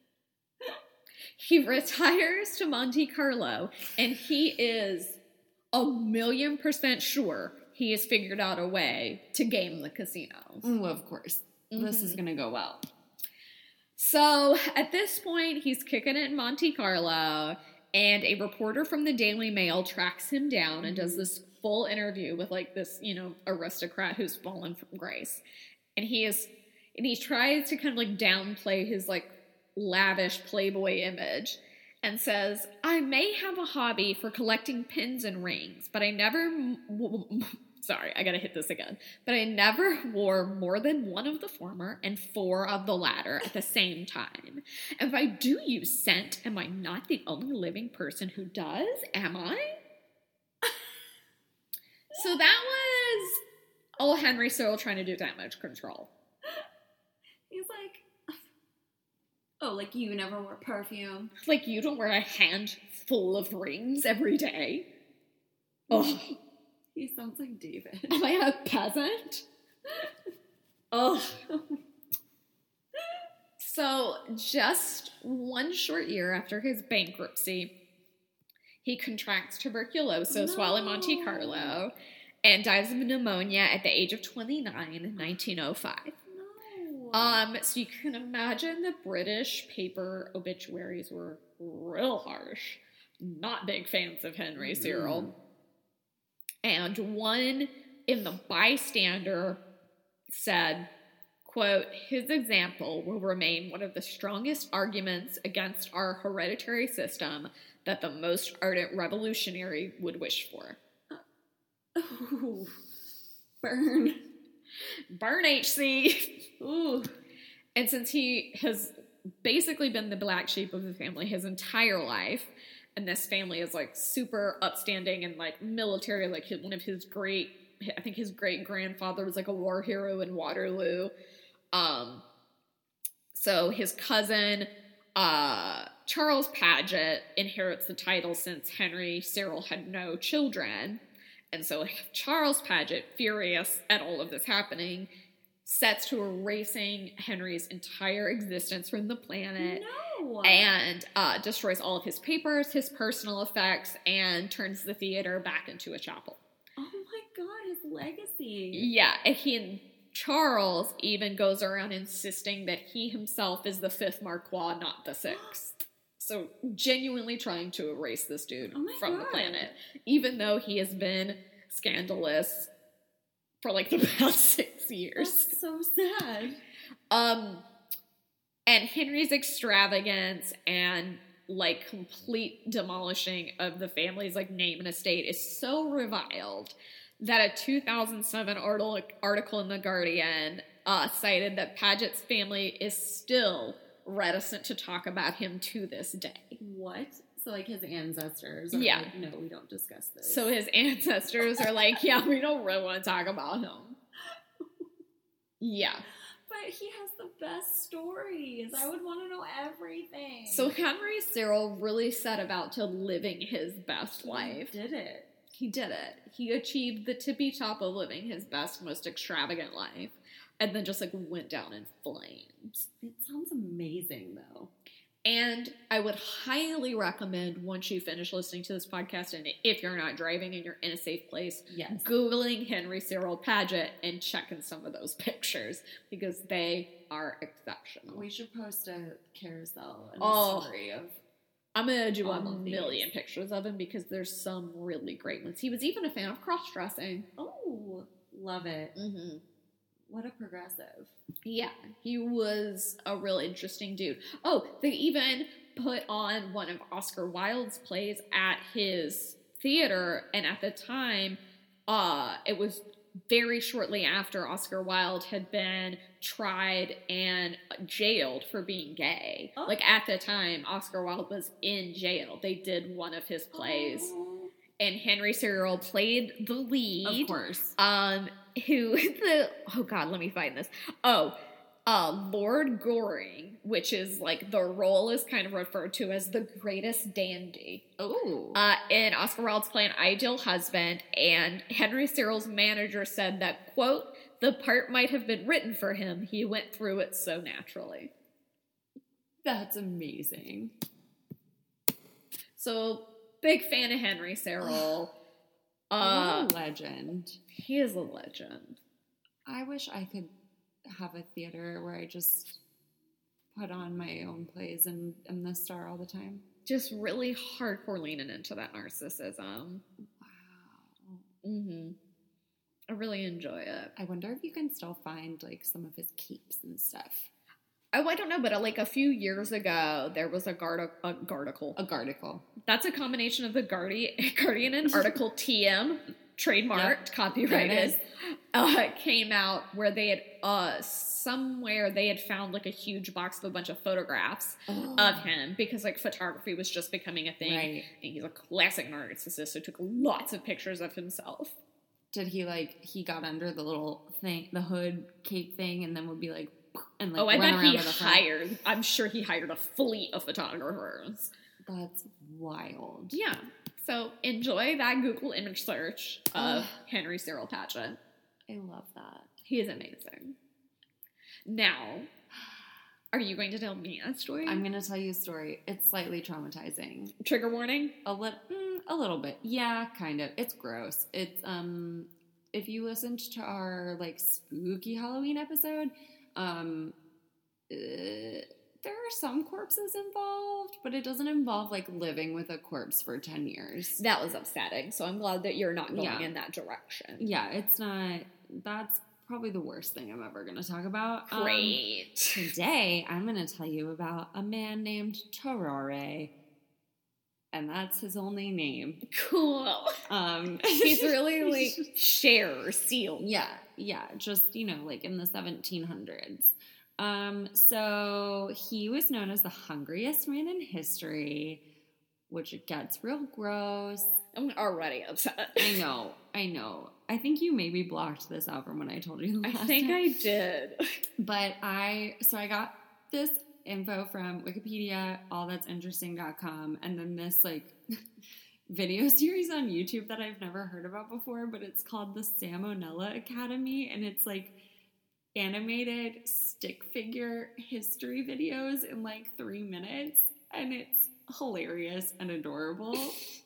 He retires to Monte Carlo, and he is a million percent sure he has figured out a way to game the casino. Oh, of course. Mm-hmm. This is going to go well. So at this point, he's kicking it in Monte Carlo, and a reporter from the Daily Mail tracks him down and does this full interview with like this, you know, aristocrat who's fallen from grace. And he is, and he tries to kind of like downplay his like lavish playboy image and says, I may have a hobby for collecting pins and rings, but I never, sorry, I gotta hit this again, but I never wore more than one of the former and four of the latter at the same time. If I do use scent, am I not the only living person who does? Am I? So that was old Henry Cyril trying to do damage control. He's like, oh, like you never wear perfume? Like you don't wear a handful of rings every day? Oh. He sounds like David. Am I a peasant? Oh. So just one short year after his bankruptcy, he contracts tuberculosis No. while in Monte Carlo and dies of pneumonia at the age of twenty-nine in nineteen oh five. No. Um, so you can imagine the British paper obituaries were real harsh. Not big fans of Henry Mm-hmm. Cyril. And one in the Bystander said, quote, his example will remain one of the strongest arguments against our hereditary system that the most ardent revolutionary would wish for. Ooh. Burn. Burn, H C. Ooh. And since he has basically been the black sheep of the family his entire life, and this family is like super upstanding and like military, like one of his great, I think his great grandfather was like a war hero in Waterloo. Um, so his cousin, uh, Charles Paget inherits the title since Henry Cyril had no children. And so Charles Paget, furious at all of this happening, sets to erasing Henry's entire existence from the planet. No. And uh, destroys all of his papers, his personal effects, and turns the theater back into a chapel. Oh my god, his legacy. Yeah, and he and Charles even goes around insisting that he himself is the fifth Marquis, not the sixth. So genuinely trying to erase this dude Oh my from the God. planet, even though he has been scandalous for like the past six years. That's so sad. Um, and Henry's extravagance and like complete demolishing of the family's like name and estate is so reviled that a two thousand seven article article in The Guardian uh, cited that Paget's family is still reticent to talk about him to this day. What? So, like, his ancestors are Yeah. like, no, we don't discuss this. So his ancestors are like, yeah, we don't really want to talk about him. Yeah. But he has the best stories. I would want to know everything. So Henry Cyril really set about to living his best life. He did it. He did it. He achieved the tippy top of living his best, most extravagant life, and then just like went down in flames. It sounds amazing, though. And I would highly recommend, once you finish listening to this podcast, and if you're not driving and you're in a safe place, Yes. Googling Henry Cyril Paget and checking some of those pictures, because they are exceptional. We should post a carousel and Oh. a story of. I'm going to do a all of these. million pictures of him because there's some really great ones. He was even a fan of cross-dressing. Oh, love it. Mm-hmm. What a progressive. Yeah, he was a really interesting dude. Oh, they even put on one of Oscar Wilde's plays at his theater, and at the time, uh, it was very shortly after Oscar Wilde had been tried and jailed for being gay. Oh. Like, at the time, Oscar Wilde was in jail. They did one of his plays, Oh, and Henry Cyril played the lead. of course. Um, who the, oh God, let me find this. Oh, uh, Lord Goring, which is like the role is kind of referred to as the greatest dandy. Oh. Uh, and Oscar Wilde's playing ideal husband, and Henry Cyril's manager said that, quote, the part might have been written for him. He went through it so naturally. That's amazing. So, big fan of Henry Cyril. Uh, what a legend. He is a legend. I wish I could have a theater where I just put on my own plays and am the star all the time. Just really hardcore leaning into that narcissism. Wow. Mm-hmm. I really enjoy it. I wonder if you can still find, like, some of his capes and stuff. Oh, I don't know, but uh, like a few years ago, there was a guard a gardicle. A gardicle. That's a combination of the Guardian, Guardian and article T M, trademarked, Yep. copyrighted, uh, came out where they had, uh, somewhere they had found like a huge box of a bunch of photographs Oh. of him because like photography was just becoming a thing. Right. And he's a classic narcissist, so took lots of pictures of himself. Did he, like, he got under the little thing, the hood cape thing, and then would be like, and like, Oh, I run bet around he with a front? hired, I'm sure he hired a fleet of photographers. That's wild. Yeah. So enjoy that Google image search of Ugh. Henry Cyril Paget. I love that. He is amazing. Now, are you going to tell me a story? I'm going to tell you a story. It's slightly traumatizing. Trigger warning? A little, mm, a little bit. Yeah, kind of. It's gross. It's, um, if you listened to our, like, spooky Halloween episode, um, uh, there are some corpses involved, but it doesn't involve, like, living with a corpse for ten years. That was upsetting, so I'm glad that you're not going Yeah. in that direction. Yeah, it's not, that's probably the worst thing I'm ever going to talk about. Um, Great. today, I'm going to tell you about a man named Tarare, and that's his only name. Cool. Um, He's really, like, Cher or Seal. Yeah, yeah, just, you know, like in the seventeen hundreds. Um, so he was known as the hungriest man in history, which it gets real gross. I'm already upset. I know, I know. I think you maybe blocked this out from when I told you I last think time. I did. But I, so I got this info from Wikipedia, all that's interesting dot com, and then this, like, video series on YouTube that I've never heard about before, but it's called the Salmonella Academy, and it's, like, animated stick figure history videos in, like, three minutes, and it's hilarious and adorable.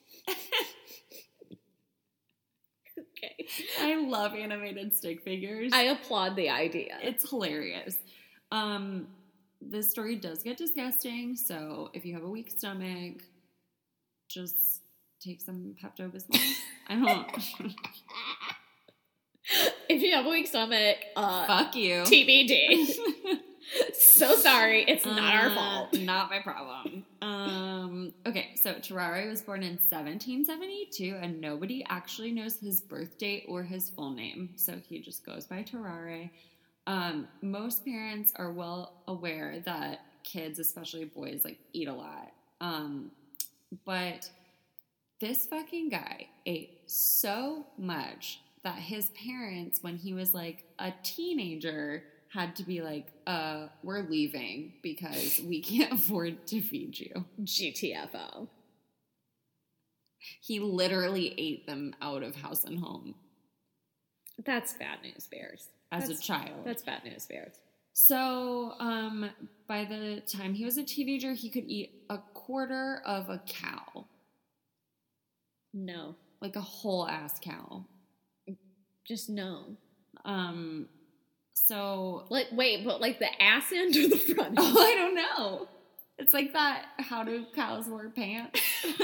Okay. I love animated stick figures. I applaud the idea. It's hilarious. Um, this story does get disgusting, so if you have a weak stomach, just take some Pepto-Bismol. I don't. If you have a weak stomach, uh, Fuck you. T B D. So sorry, it's not our Uh, fault. Not my problem. Um, okay, so Tarare was born in seventeen seventy-two, and nobody actually knows his birth date or his full name, so he just goes by Tarare. Um, most parents are well aware that kids, especially boys, like, eat a lot. Um, but this fucking guy ate so much that his parents, when he was, like, a teenager, had to be like, uh, we're leaving because we can't afford to feed you. G T F O. He literally ate them out of house and home That's bad news, Bears. as That's- a child. That's bad news, Bears. So, um, by the time he was a teenager, he could eat a quarter of a cow. No. Like a whole ass cow. Just no. Um, so, Like, wait, but like the ass end or the front end? oh, I don't know. It's like that, how do cows wear pants?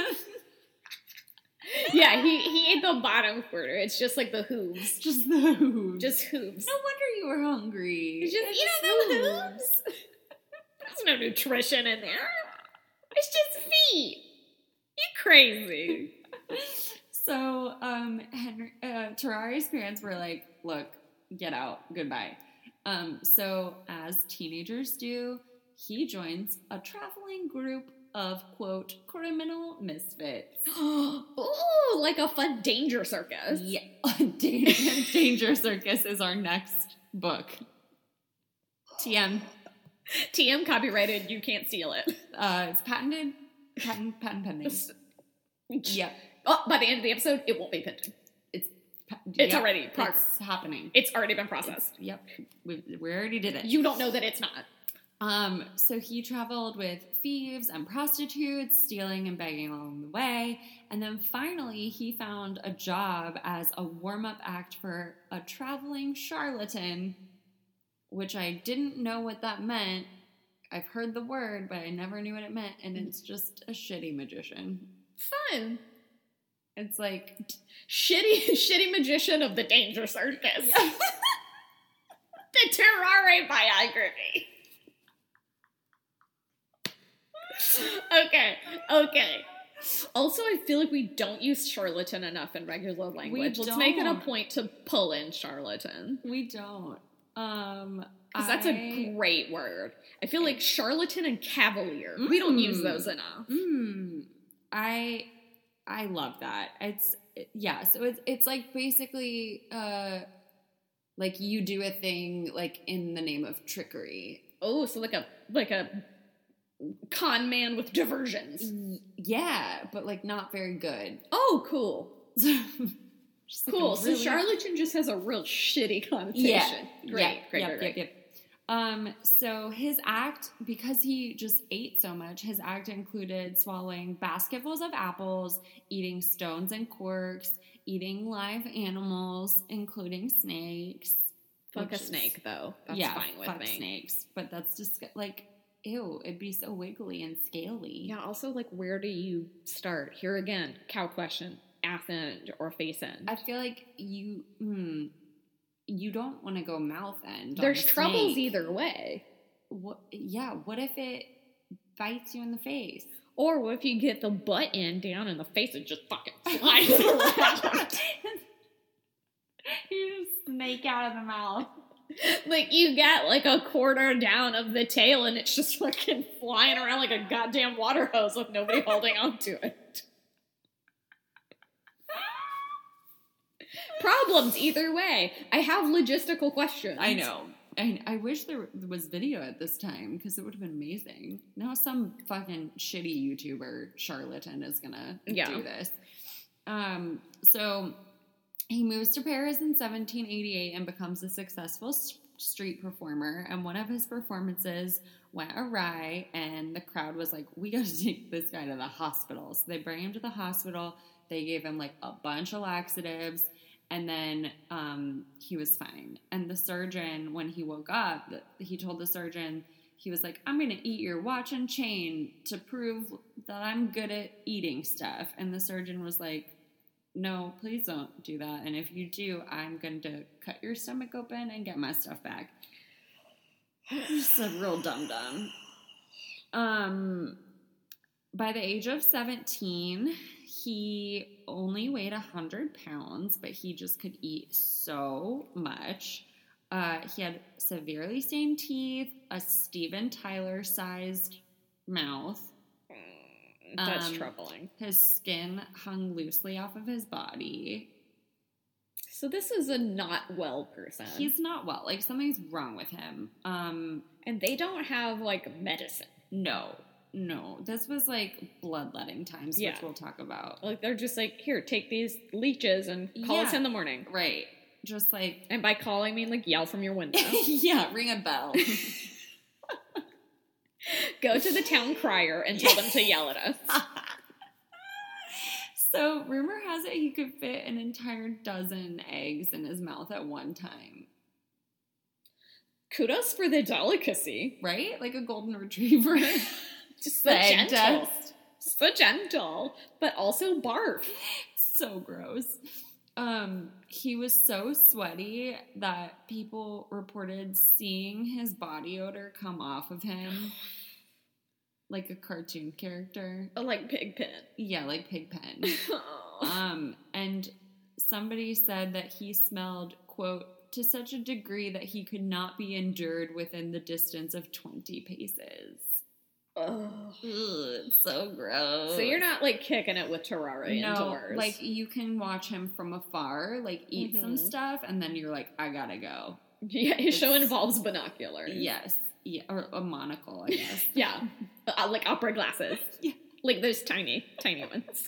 Yeah, he, he ate the bottom quarter. It's just like the hooves. Just the hooves. Just hooves. No wonder you were hungry. It's just, It's you know, the hooves. There's no nutrition in there. It's just feet. You crazy. So, um, Henry, uh, Tarare's parents were like, look, get out, goodbye. Um, so as teenagers do, he joins a traveling group of, quote, criminal misfits. Ooh, like a fun danger circus. Yeah, Danger, Danger Circus is our next book. T M. T M copyrighted. You can't steal it. Uh, it's patented. Patent, patent pending. Yep. Oh, by the end of the episode, it won't be pending. It's it's yep, already progress. It's happening. It's already been processed. It's, yep. We, we already did it. You don't know that it's not. Um, so he traveled with thieves and prostitutes, stealing and begging along the way. And then finally, he found a job as a warm-up act for a traveling charlatan, which I didn't know what that meant. I've heard the word, but I never knew what it meant. And it's just a shitty magician. Fun. It's like shitty, shitty magician of the Danger Circus. Yeah. The Terrare biography. Okay, okay. Also, I feel like we don't use charlatan enough in regular language. We Let's don't. make it a point to pull in charlatan. We don't. Um, Because that's a great word. I feel like charlatan and cavalier. Mm. We don't use those enough. Mm. I I love that. It's yeah. So it's it's like basically uh, like you do a thing like in the name of trickery. Oh, so like a like a con man with diversions. Yeah, but like not very good. Oh, cool. Just like cool. Really so charlatan just has a real shitty connotation. Yeah. Great. Yeah. Great. Yep, great, great. Yep. Yep. Um, so his act, because he just ate so much, his act included swallowing basketfuls of apples, eating stones and corks, eating live animals, including snakes. Fuck a snake, is, though. That's yeah, fine with fuck me. snakes. But that's just, like, ew, it'd be so wiggly and scaly. Yeah, also, like, where do you start? Here again, cow question. Ass end or face end? I feel like you... Hmm, you don't want to go mouth end. There's troubles either way. What? Yeah. What if it bites you in the face? Or what if you get the butt end down and the face is just fucking flying around? You just snake out of the mouth. Like you got like a quarter down of the tail and it's just fucking flying around like a goddamn water hose with nobody holding on to it. Problems either way. I have logistical questions. I know. I, I wish there was video at this time because it would have been amazing. Now some fucking shitty YouTuber charlatan is gonna yeah. do this. Um, so he moves to Paris in seventeen eighty-eight and becomes a successful s- street performer. And one of his performances went awry, and the crowd was like, "We got to take this guy to the hospital." So they bring him to the hospital. They gave him like a bunch of laxatives. And then um, he was fine. And the surgeon, when he woke up, he told the surgeon, he was like, I'm going to eat your watch and chain to prove that I'm good at eating stuff. And the surgeon was like, no, please don't do that. And if you do, I'm going to cut your stomach open and get my stuff back. Just a real dum-dum. Um, by the age of seventeen... he only weighed one hundred pounds, but he just could eat so much. Uh, he had severely stained teeth, a Steven Tyler-sized mouth. That's um, troubling. His skin hung loosely off of his body. So this is a not well person. He's not well. Like, something's wrong with him. Um, and they don't have, like, medicine. No. No, this was like bloodletting times, yeah. which we'll talk about. Like they're just like, here, take these leeches and call yeah. us in the morning. Right. Just like... And by calling, I mean like yell from your window. Yeah, ring a bell. Go to the town crier and tell them to yell at us. So, rumor has it he could fit an entire dozen eggs in his mouth at one time. Kudos for the delicacy. Right? Like a golden retriever. Just so gentle. So gentle, but also barf. So gross. Um, he was so sweaty that people reported seeing his body odor come off of him like a cartoon character. Oh, like Pigpen. Yeah, like Pigpen. um, and somebody said that he smelled, quote, to such a degree that he could not be endured within the distance of twenty paces. Oh, it's so gross. So you're not like kicking it with Terrare no, indoors. Like you can watch him from afar, like eat mm-hmm. some stuff, and then you're like, I gotta go. Yeah, his show It's- involves binoculars. Yes. Yeah, or a monocle, I guess. Yeah. Uh, like opera glasses. Yeah. Like those tiny, tiny ones.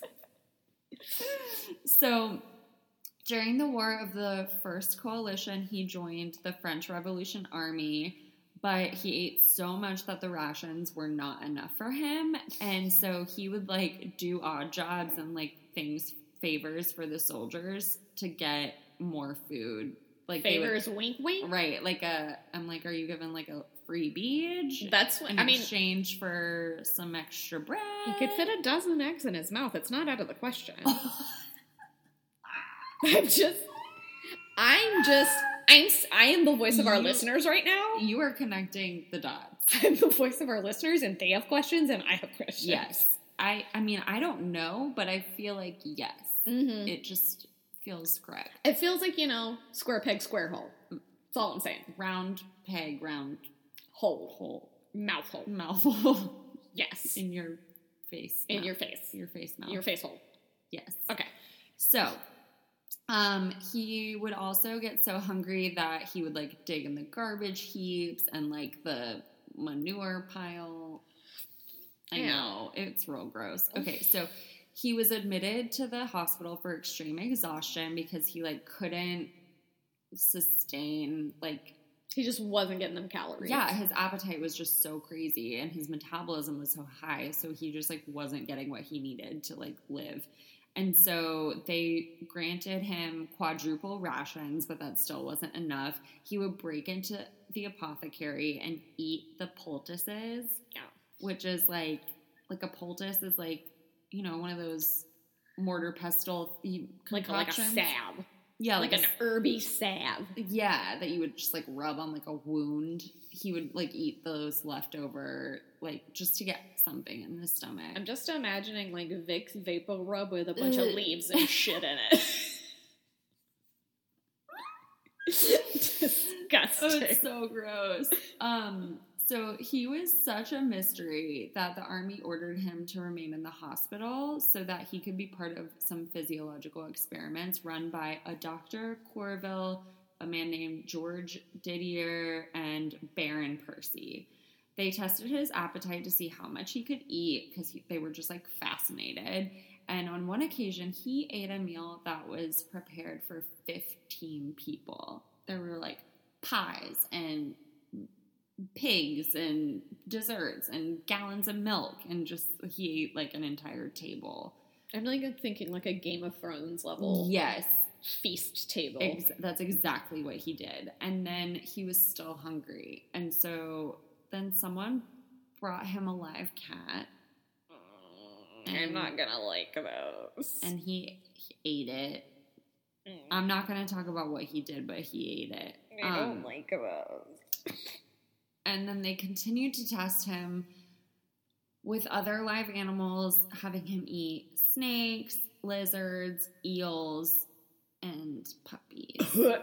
So, during the War of the First Coalition, he joined the French Revolution Army, but he ate so much that the rations were not enough for him, and so he would, like, do odd jobs and, like, things, favors for the soldiers to get more food. Like they would- Favors, wink, wink. right, like a, I'm like, are you given, like, a free beach? That's what, In I mean, exchange for some extra bread? he could fit a dozen eggs in his mouth. It's not out of the question. I'm just, I'm just, I'm, I am the voice of our You- listeners right now. You are connecting the dots. I'm the voice of our listeners, and they have questions, and I have questions. Yes. I I mean, I don't know, but I feel like yes. Mm-hmm. It, It just feels correct. it feels like, you know, square peg, square hole. That's all I'm saying. Round peg, round Hole. hole. Mouth hole. Mouthful Yes. in your face. In mouth. your face. Your face mouth. Your face hole. Yes. Okay. So, um, he would also get so hungry that he would like dig in the garbage heaps and like the manure pile. I Ew. know, it's real gross. Okay, so he was admitted to the hospital for extreme exhaustion because he like couldn't sustain like He just wasn't getting them calories. yeah, his appetite was just so crazy and his metabolism was so high, so he just like wasn't getting what he needed to like live. And so they granted him quadruple rations, but that still wasn't enough. He would break into the apothecary and eat the poultices, Yeah. which is like like a poultice is like, you know, one of those mortar pestle Like, like a concoctions. salve. Yeah, Like, like, an a herby salve. yeah, that you would just like rub on like a wound. He would like eat those leftover, like just to get something in the stomach. I'm just imagining like Vicks Vapor Rub with a bunch of Ugh. leaves and shit in it. Disgusting. Oh, it's so gross. Um, so he was such a mystery that the army ordered him to remain in the hospital so that he could be part of some physiological experiments run by a Doctor Corville, a man named George Didier, and Baron Percy. They tested his appetite to see how much he could eat because they were just like fascinated. And on one occasion, he ate a meal that was prepared for fifteen people. There were like pies and pigs and desserts and gallons of milk, and just he ate like an entire table. I'm like thinking like a Game of Thrones level Yes, feast table. ex- that's exactly what he did. And then he was still hungry, and so then someone brought him a live cat, I'm not gonna like those. and he, he ate it. Mm. I'm not going to talk about what he did, but he ate it. I Um, don't like those. And then they continued to test him with other live animals, having him eat snakes, lizards, eels, and puppies,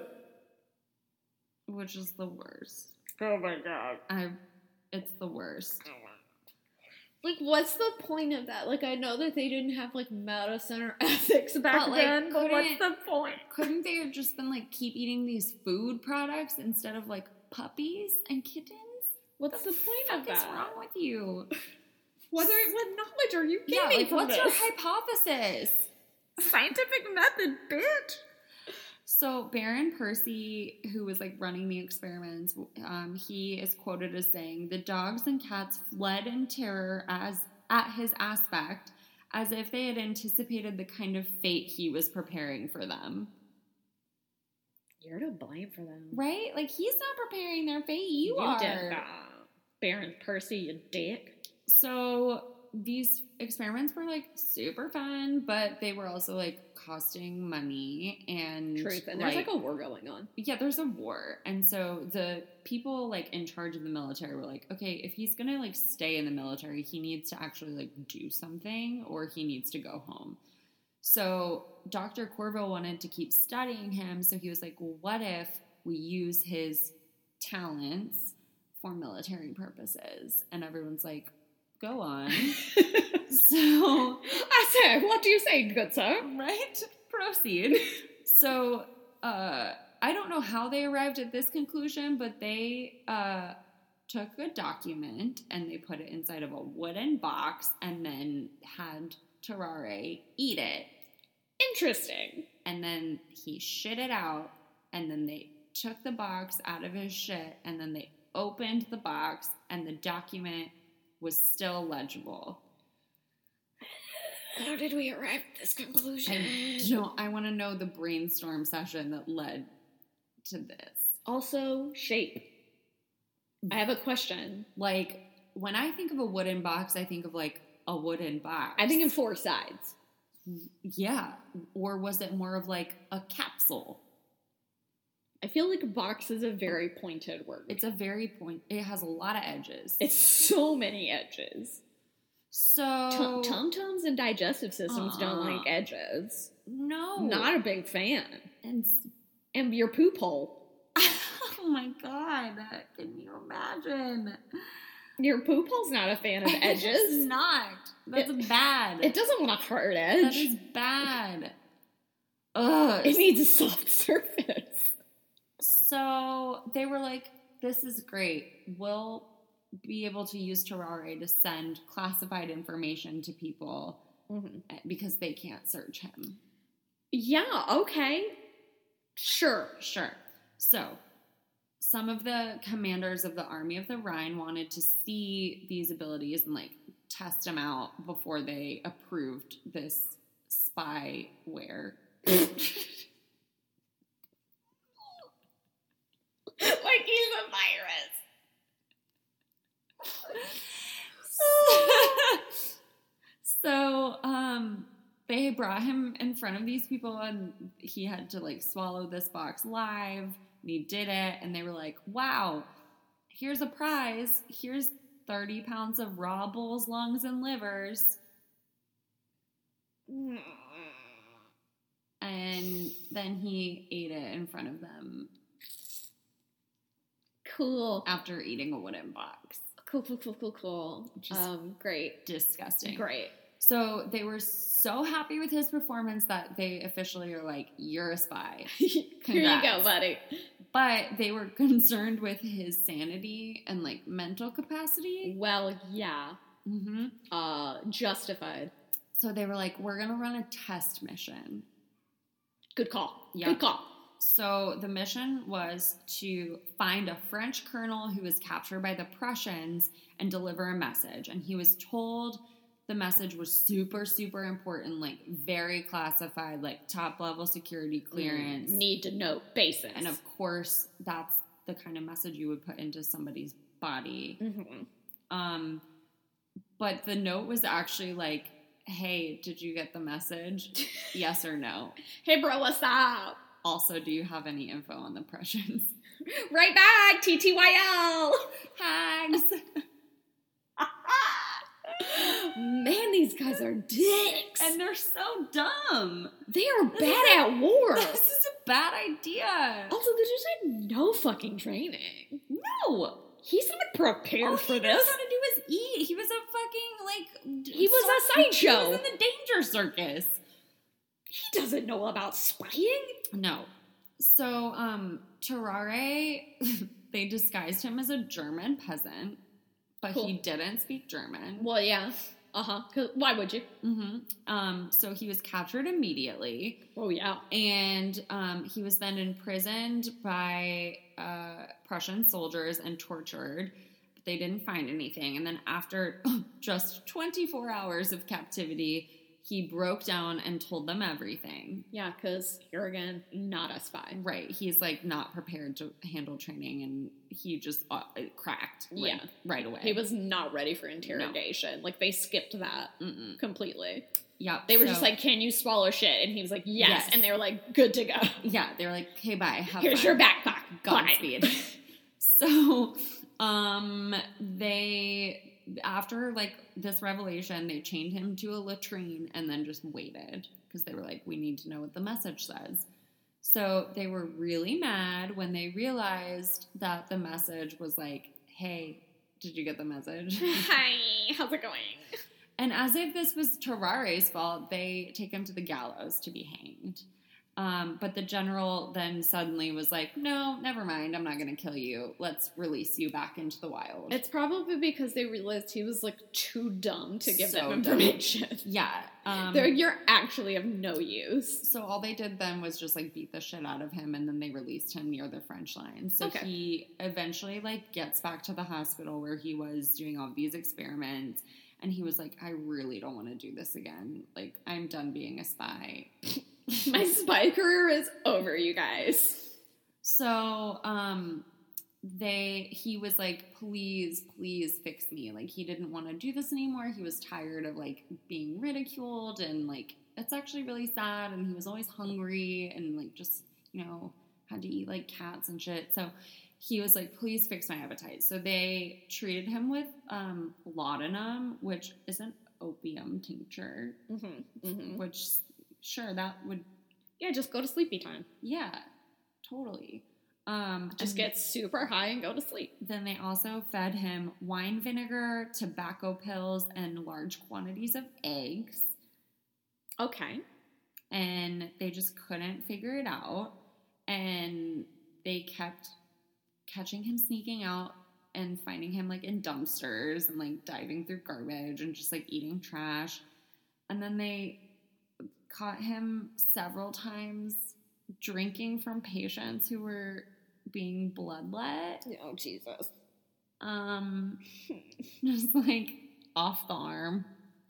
which is the worst. Oh my god. I, it's the worst. Like, what's the point of that? Like, I know that they didn't have, like, medicine or ethics back But, like, then, but what's couldn't- the point? Couldn't they have just been like keep eating these food products instead of like puppies and kittens? What's the point What of the fuck is that? wrong with you? What, are, what knowledge are you Yeah, gaining like from what's this? your hypothesis? Scientific method, bitch. So Baron Percy, who was like running the experiments, um, he is quoted as saying, "The dogs and cats fled in terror as at his aspect, as if they had anticipated the kind of fate he was preparing for them." You're to blame for them. Right? Like he's not preparing their fate. You, are. did that. Baron Percy, you dick. So these experiments were like super fun, but they were also like costing money and Truth. And there's like a war going on. yeah, there's a war. And so the people like in charge of the military were like, okay, if he's gonna like stay in the military, he needs to actually like do something or he needs to go home. So Doctor Corville wanted to keep studying him, so he was like, well, what if we use his talents for military purposes? And everyone's like, go on. So, I say, what do you say, good sir? right? Proceed. So, uh, I don't know how they arrived at this conclusion, but they uh, took a document and they put it inside of a wooden box and then had Terare eat it. Interesting. And then he shit it out, and then they took the box out of his shit, and then they opened the box, and the document was still legible. How did we arrive at this conclusion? I don't. I want to know the brainstorm session that led to this. Also, shape. I have a question. Like, when I think of a wooden box, I think of, like, a wooden box. I think in four sides. Yeah. Or was it more of, like, a capsule? I feel like a box is a very pointed word. It's a very point. It has a lot of edges. It's so many edges. So Tum-tums and digestive systems uh, don't like edges. No. Not a big fan. And, and your poop hole. Oh my God. Can you imagine? Your poop hole's not a fan of edges. It's not. That's it, bad. It doesn't want a hard edge. That is bad. Ugh. It needs a soft surface. So they were like, this is great. We'll be able to use Terare to send classified information to people mm-hmm. because they can't search him. Yeah, okay. Sure. Sure. So some of the commanders of the Army of the Rhine wanted to see these abilities and, like, test them out before they approved this spyware. Like he's a virus. So, um, they brought him in front of these people and he had to, like, swallow this box live. And he did it. And they were like, wow, here's a prize. Here's thirty pounds of raw bull's lungs and livers. And then he ate it in front of them. Cool. After eating a wooden box. Cool, cool, cool, cool, cool. Just um, great. Disgusting. Great. So they were so happy with his performance that they officially are like, you're a spy. Here you go, buddy. But they were concerned with his sanity and, like, mental capacity. Well, yeah. Mm-hmm. Uh, justified. So they were like, we're going to run a test mission. Good call. Yep. Good call. So the mission was to find a French colonel who was captured by the Prussians and deliver a message. And he was told the message was super, super important, like very classified, like top level security clearance. Mm, need to know basis. And of course, that's the kind of message you would put into somebody's body. Mm-hmm. Um, but the note was actually like, hey, did you get the message? Yes or no? Hey, bro, what's up? Also, do you have any info on the Prussians? Right back, T T Y L. Hags. Man, these guys are dicks. And they're so dumb. They are this bad at war. This is a bad idea. Also, they just had no fucking training. No. He's not prepared All for he this. All he knows how to do is eat. He was a fucking, like... He was a sideshow. He was in the danger circus. He doesn't know about spying. No. So, um, Terare, they disguised him as a German peasant, but cool. He didn't speak German. Well, yeah. Uh-huh. Why would you? Mm-hmm. Um, so he was captured immediately. Oh, yeah. And um, he was then imprisoned by uh, Prussian soldiers and tortured. But they didn't find anything. And then after just twenty-four hours of captivity, he broke down and told them everything. Yeah, because here again, not a spy. Right. He's, like, not prepared to handle training, and he just uh, cracked like, yeah. right away. He was not ready for interrogation. No. Like, they skipped that Mm-mm. completely. Yeah. They were so, just like, can you swallow shit? And he was like, yes. yes. And they were like, good to go. Yeah. They were like, okay, bye. Have Here's fun. your backpack. Godspeed. So, um, they... After, like, this revelation, they chained him to a latrine and then just waited because they were like, we need to know what the message says. So they were really mad when they realized that the message was like, hey, did you get the message? Hi, how's it going? And as if this was Terare's fault, they take him to the gallows to be hanged. Um, but the general then suddenly was like, no, never mind. I'm not going to kill you. Let's release you back into the wild. It's probably because they realized he was, like, too dumb to give So them dumb. information. Yeah. Um, They're, you're actually of no use. so all they did then was just, like, beat the shit out of him, and then they released him near the French line. So Okay. he eventually, like, gets back to the hospital where he was doing all these experiments, and he was like, I really don't want to do this again. Like, I'm done being a spy. My spy career is over, you guys. So, um, they, he was like, please, please fix me. Like, he didn't want to do this anymore. He was tired of, like, being ridiculed, and, like, it's actually really sad, and he was always hungry, and, like, just, you know, had to eat, like, cats and shit. So he was like, please fix my appetite. So they treated him with, um, laudanum, which is an opium tincture, Mm-hmm. Mm-hmm. which, sure, that would, Yeah, just go to sleepy time. yeah, totally. Um, Just and get super high and go to sleep. Then they also fed him wine vinegar, tobacco pills, and large quantities of eggs. Okay. And they just couldn't figure it out. And they kept catching him sneaking out and finding him, like, in dumpsters and, like, diving through garbage and just, like, eating trash. And then they caught him several times drinking from patients who were being bloodlet. Oh, Jesus. Um, just, like, off the arm.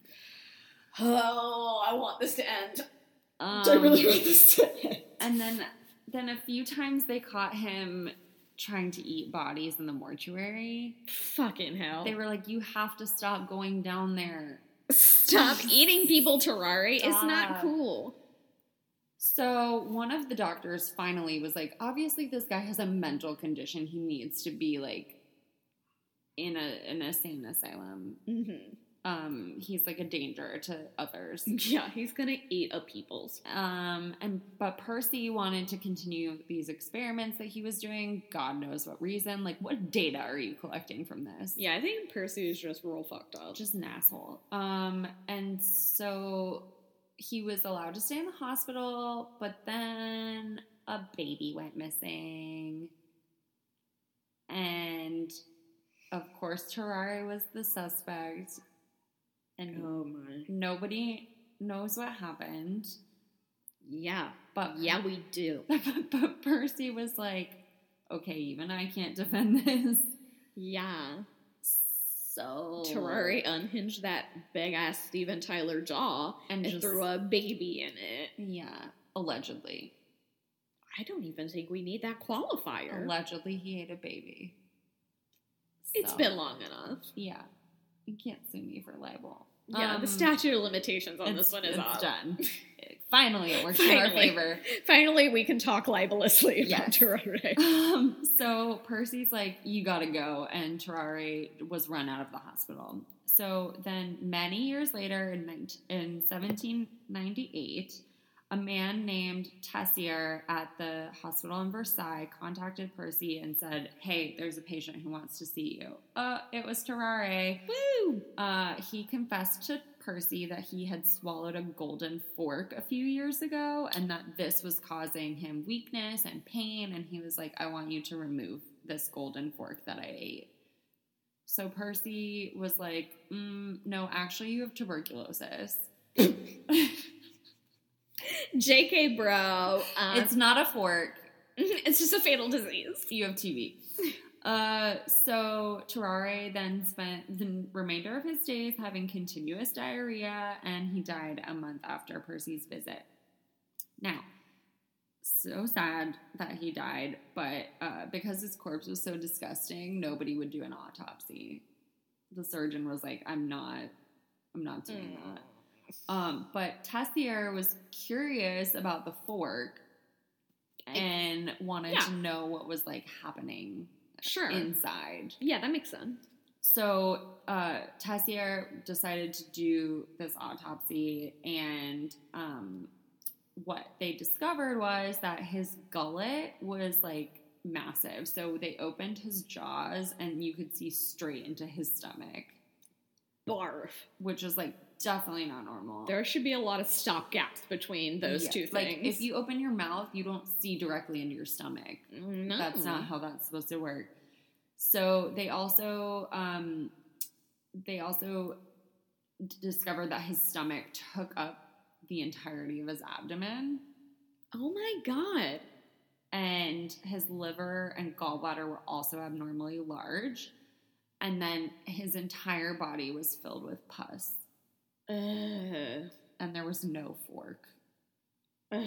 Oh, I want this to end. Um, I really want this to end. And then, then a few times they caught him trying to eat bodies in the mortuary. Fucking hell. They were like, you have to stop going down there. Stop eating people, Terrari. It's not Stop. cool. So one of the doctors finally was like, obviously this guy has a mental condition. He needs to be, like, in a an insane asylum. Mm-hmm. Um, he's, like, a danger to others. Yeah, he's gonna eat a people's. Um, and but Percy wanted to continue these experiments that he was doing. God knows what reason. Like, what data are you collecting from this? Yeah, I think Percy is just real fucked up. Just an asshole. Um, and so he was allowed to stay in the hospital, but then a baby went missing. And, of course, Terrari was the suspect. And Oh my. nobody knows what happened. Yeah. But Yeah, we do. but, but Percy was like, okay, even I can't defend this. Yeah. So Terrari unhinged that big ass Steven Tyler jaw And and, just- threw a baby in it. Yeah, allegedly. I don't even think we need that qualifier. Allegedly, he ate a baby. It's So, been long enough. Yeah. You can't sue me for libel. Yeah, Um, the statute of limitations on it's- this one is it's up. done. Finally, it works in our Finally. favor. Finally, we can talk libelously about Yes. Terrari. Um, so Percy's like, you gotta go, and Terrari was run out of the hospital. So then many years later, in, nineteen, in seventeen ninety-eight, a man named Tessier at the hospital in Versailles contacted Percy and said, hey, there's a patient who wants to see you. Uh, it was Terrari. Woo! Uh, he confessed to Percy that he had swallowed a golden fork a few years ago and that this was causing him weakness and pain. And he was like, I want you to remove this golden fork that I ate. So Percy was like, mm, no, actually you have tuberculosis. J K bro. Um, It's not a fork. it's just a fatal disease. You have T B. Uh, so Terrari then spent the remainder of his days having continuous diarrhea, and he died a month after Percy's visit. Now, so sad that he died, but uh, because his corpse was so disgusting, nobody would do an autopsy. The surgeon was like, "I'm not, I'm not doing Mm. that." Um, but Tessier was curious about the fork and wanted Yeah. to know what was like happening Sure. inside. Yeah, that makes sense. So uh, Tessier decided to do this autopsy, and um, what they discovered was that his gullet was like massive. So they opened his jaws, and you could see straight into his stomach, Barf. which was like definitely not normal. There should be a lot of stop gaps between those Yeah, two things. Like, if you open your mouth, you don't see directly into your stomach. No. That's not how that's supposed to work. So they also, um, they also d- discovered that his stomach took up the entirety of his abdomen. Oh my God. And his liver and gallbladder were also abnormally large. And then his entire body was filled with pus. Ugh. And there was no fork. Ugh.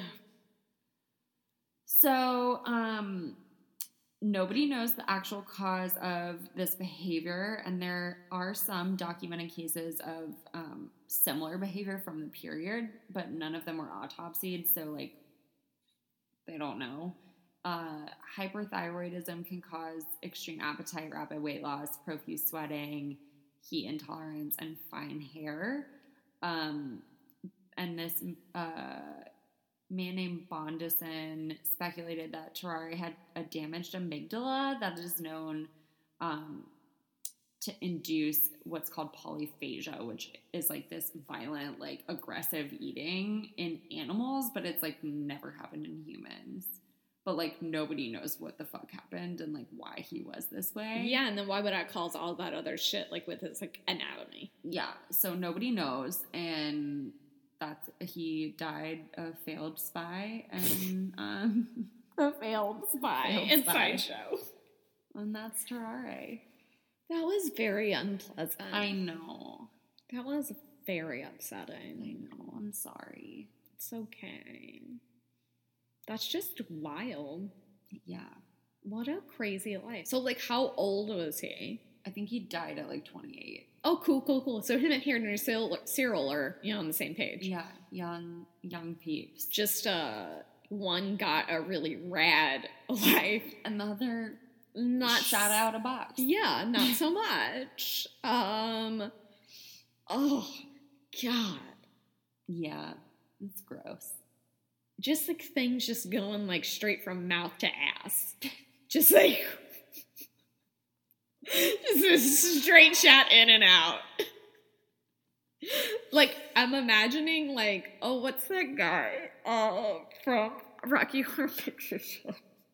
So, um, nobody knows the actual cause of this behavior, and there are some documented cases of um, similar behavior from the period, but none of them were autopsied, so, like, they don't know. Uh, hyperthyroidism can cause extreme appetite, rapid weight loss, profuse sweating, heat intolerance, and fine hair. Um, and this uh, man named Bondison speculated that Terrari had a damaged amygdala that is known um, to induce what's called polyphagia, which is like this violent, like aggressive eating in animals, but it's like never happened in humans. But like nobody knows what the fuck happened and like why he was this way. Yeah, and then why would I cause all that other shit like with his like anatomy? Yeah, so nobody knows, and that's he died a failed spy and um A failed spy Failed inside spy. show. and that's Terrari. That was very unpleasant. I know. That was very I upsetting. know. I'm sorry. It's okay. That's just wild. Yeah. What a crazy life. So, like, how old was he? I think he died at like twenty-eight. Oh, cool, cool, cool. So him and Henry Cyril, Cyril are, you know, on the same page. Yeah, young young peeps. Just, uh, one got a really rad life. And the other Not shot out a box. Yeah, not so much. Um, oh, God. Yeah, it's gross. Just like things just going like straight from mouth to ass. Just like, just a straight shot in and out. Like, I'm imagining like, oh, what's that guy uh, from Rocky Horror Picture Show?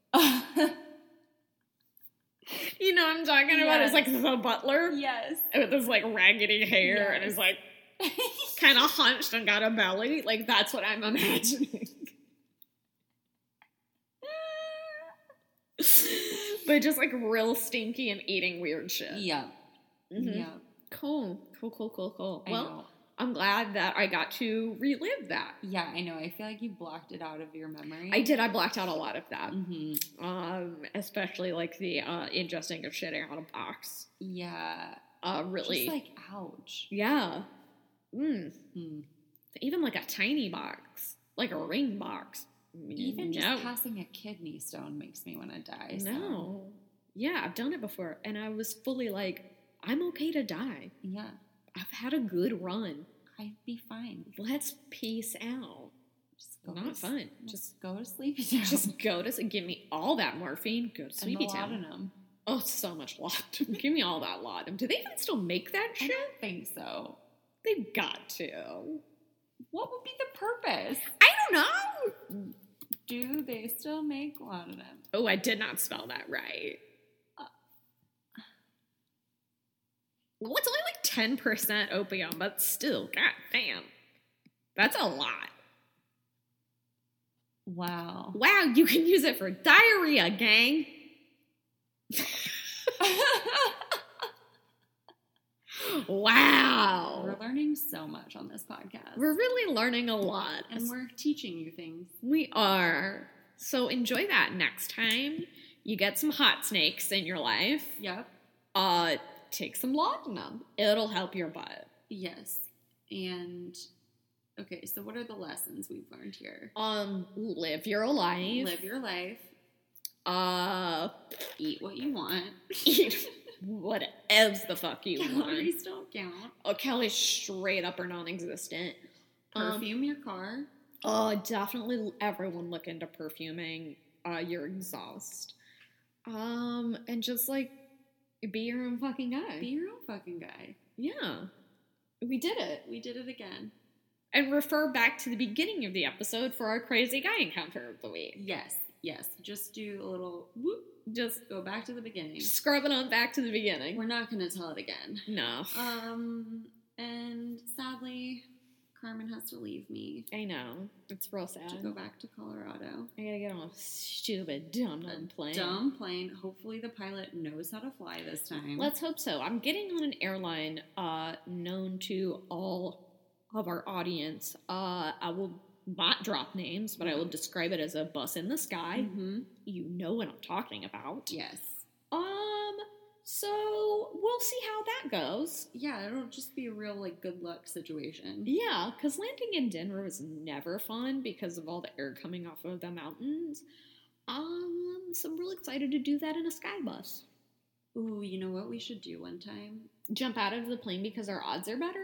You know what I'm talking about? Yes. It's like the butler. Yes. With his like raggedy hair Yes. and is like kind of hunched and got a belly. Like, that's what I'm imagining. But just like real stinky and eating weird shit. Yeah. Mhm. Yeah. Cool. Cool, cool, cool, cool. I Well, know. I'm glad that I got to relive that. Yeah, I know. I feel like you blocked it out of your memory. I did. I blacked out a lot of that. Mm-hmm. Um, especially like the uh, ingesting of shit out of box. Yeah. Uh, really. Just like, ouch. Yeah. Mm. Mm. Even like a tiny box, like a ring box. Even just no. passing a kidney stone makes me want to die. So. No. Yeah, I've done it before, and I was fully like, I'm okay to die. Yeah. I've had a good run. I'd be fine. Let's peace out. Just go Not to, fun. Just Just go to sleepy town. just go to give me all that morphine. Go to and Sleepy the Town. laudanum. Oh, so much laudanum. Give me all that laudanum. Do they even still make that I shit? don't think so. They've got to. What would be the purpose? I don't know. Do they still make laudanum? Oh, I did not spell that right. Uh. Well, it's only like ten percent opium, but still, god damn. That's a lot. Wow. Wow, you can use it for diarrhea, gang. Wow. We're learning so much on this podcast. We're really learning a lot. and we're teaching you things. We are. So enjoy that next time you get some hot snakes in your life. Yep. Uh, take some laudanum. It'll help your butt. Yes. And okay, so what are the lessons we've learned here? Um, live your life. Live your life. Uh, Eat what you want. eat whatever the fuck you want. Calories don't count. Oh, calories straight up are non-existent. Um, Perfume your car. Uh, definitely everyone look into perfuming uh, your exhaust. Um, and just like be your own fucking guy. Be your own fucking guy. Yeah. We did it. We did it again. And refer back to the beginning of the episode for our crazy guy encounter of the week. Yes, yes. Just do a little whoop. Just go back to the beginning. Scrub it on back to the beginning. We're not going to tell it again. No. Um, and sadly, Carmen has to leave me. I know. It's real sad. To go back to Colorado. I gotta get on a stupid, dumb, dumb plane. Dumb plane. Hopefully the pilot knows how to fly this time. Let's hope so. I'm getting on an airline uh, known to all of our audience. Uh, I will not drop names, but I will describe it as a bus in the sky. Mm-hmm. You know what I'm talking about. Yes. Um, so we'll see how that goes. Yeah, it'll just be a real, like, good luck situation. Yeah, because landing in Denver was never fun because of all the air coming off of the mountains. Um, so I'm really excited to do that in a sky bus. Ooh, you know what we should do one time? Jump out of the plane because our odds are better?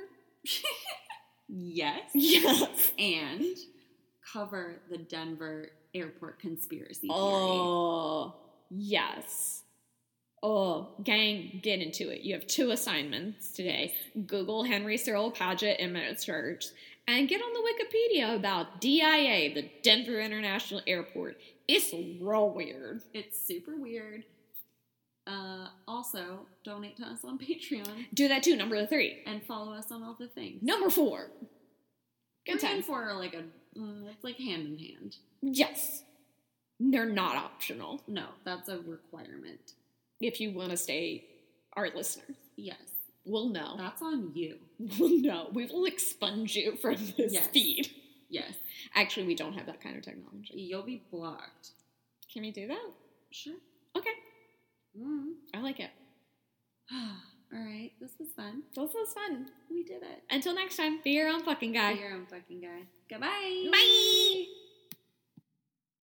Yes. Yes. And cover the Denver airport conspiracy theory. Oh, yes. Oh, gang, get into it. You have two assignments today. Google Henry Cyril Paget Image Church and get on the Wikipedia about D I A, the Denver International Airport. It's real weird. It's super weird. Uh, also, donate to us on Patreon. Do that too, number three. And follow us on all the things. Number four. Good Three time. and four are like a, mm, it's like hand in hand. Yes. They're not optional. No, that's a requirement. If you want to stay our listeners. Yes. We'll know. That's on you. We'll know. We will expunge you from this Yes. feed. Yes. Actually, we don't have that kind of technology. You'll be blocked. Can we do that? Sure. Okay. Mm. I like it. All right. This was fun. This was fun. We did it. Until next time, be your own fucking guy. Be your own fucking guy. Goodbye. Bye.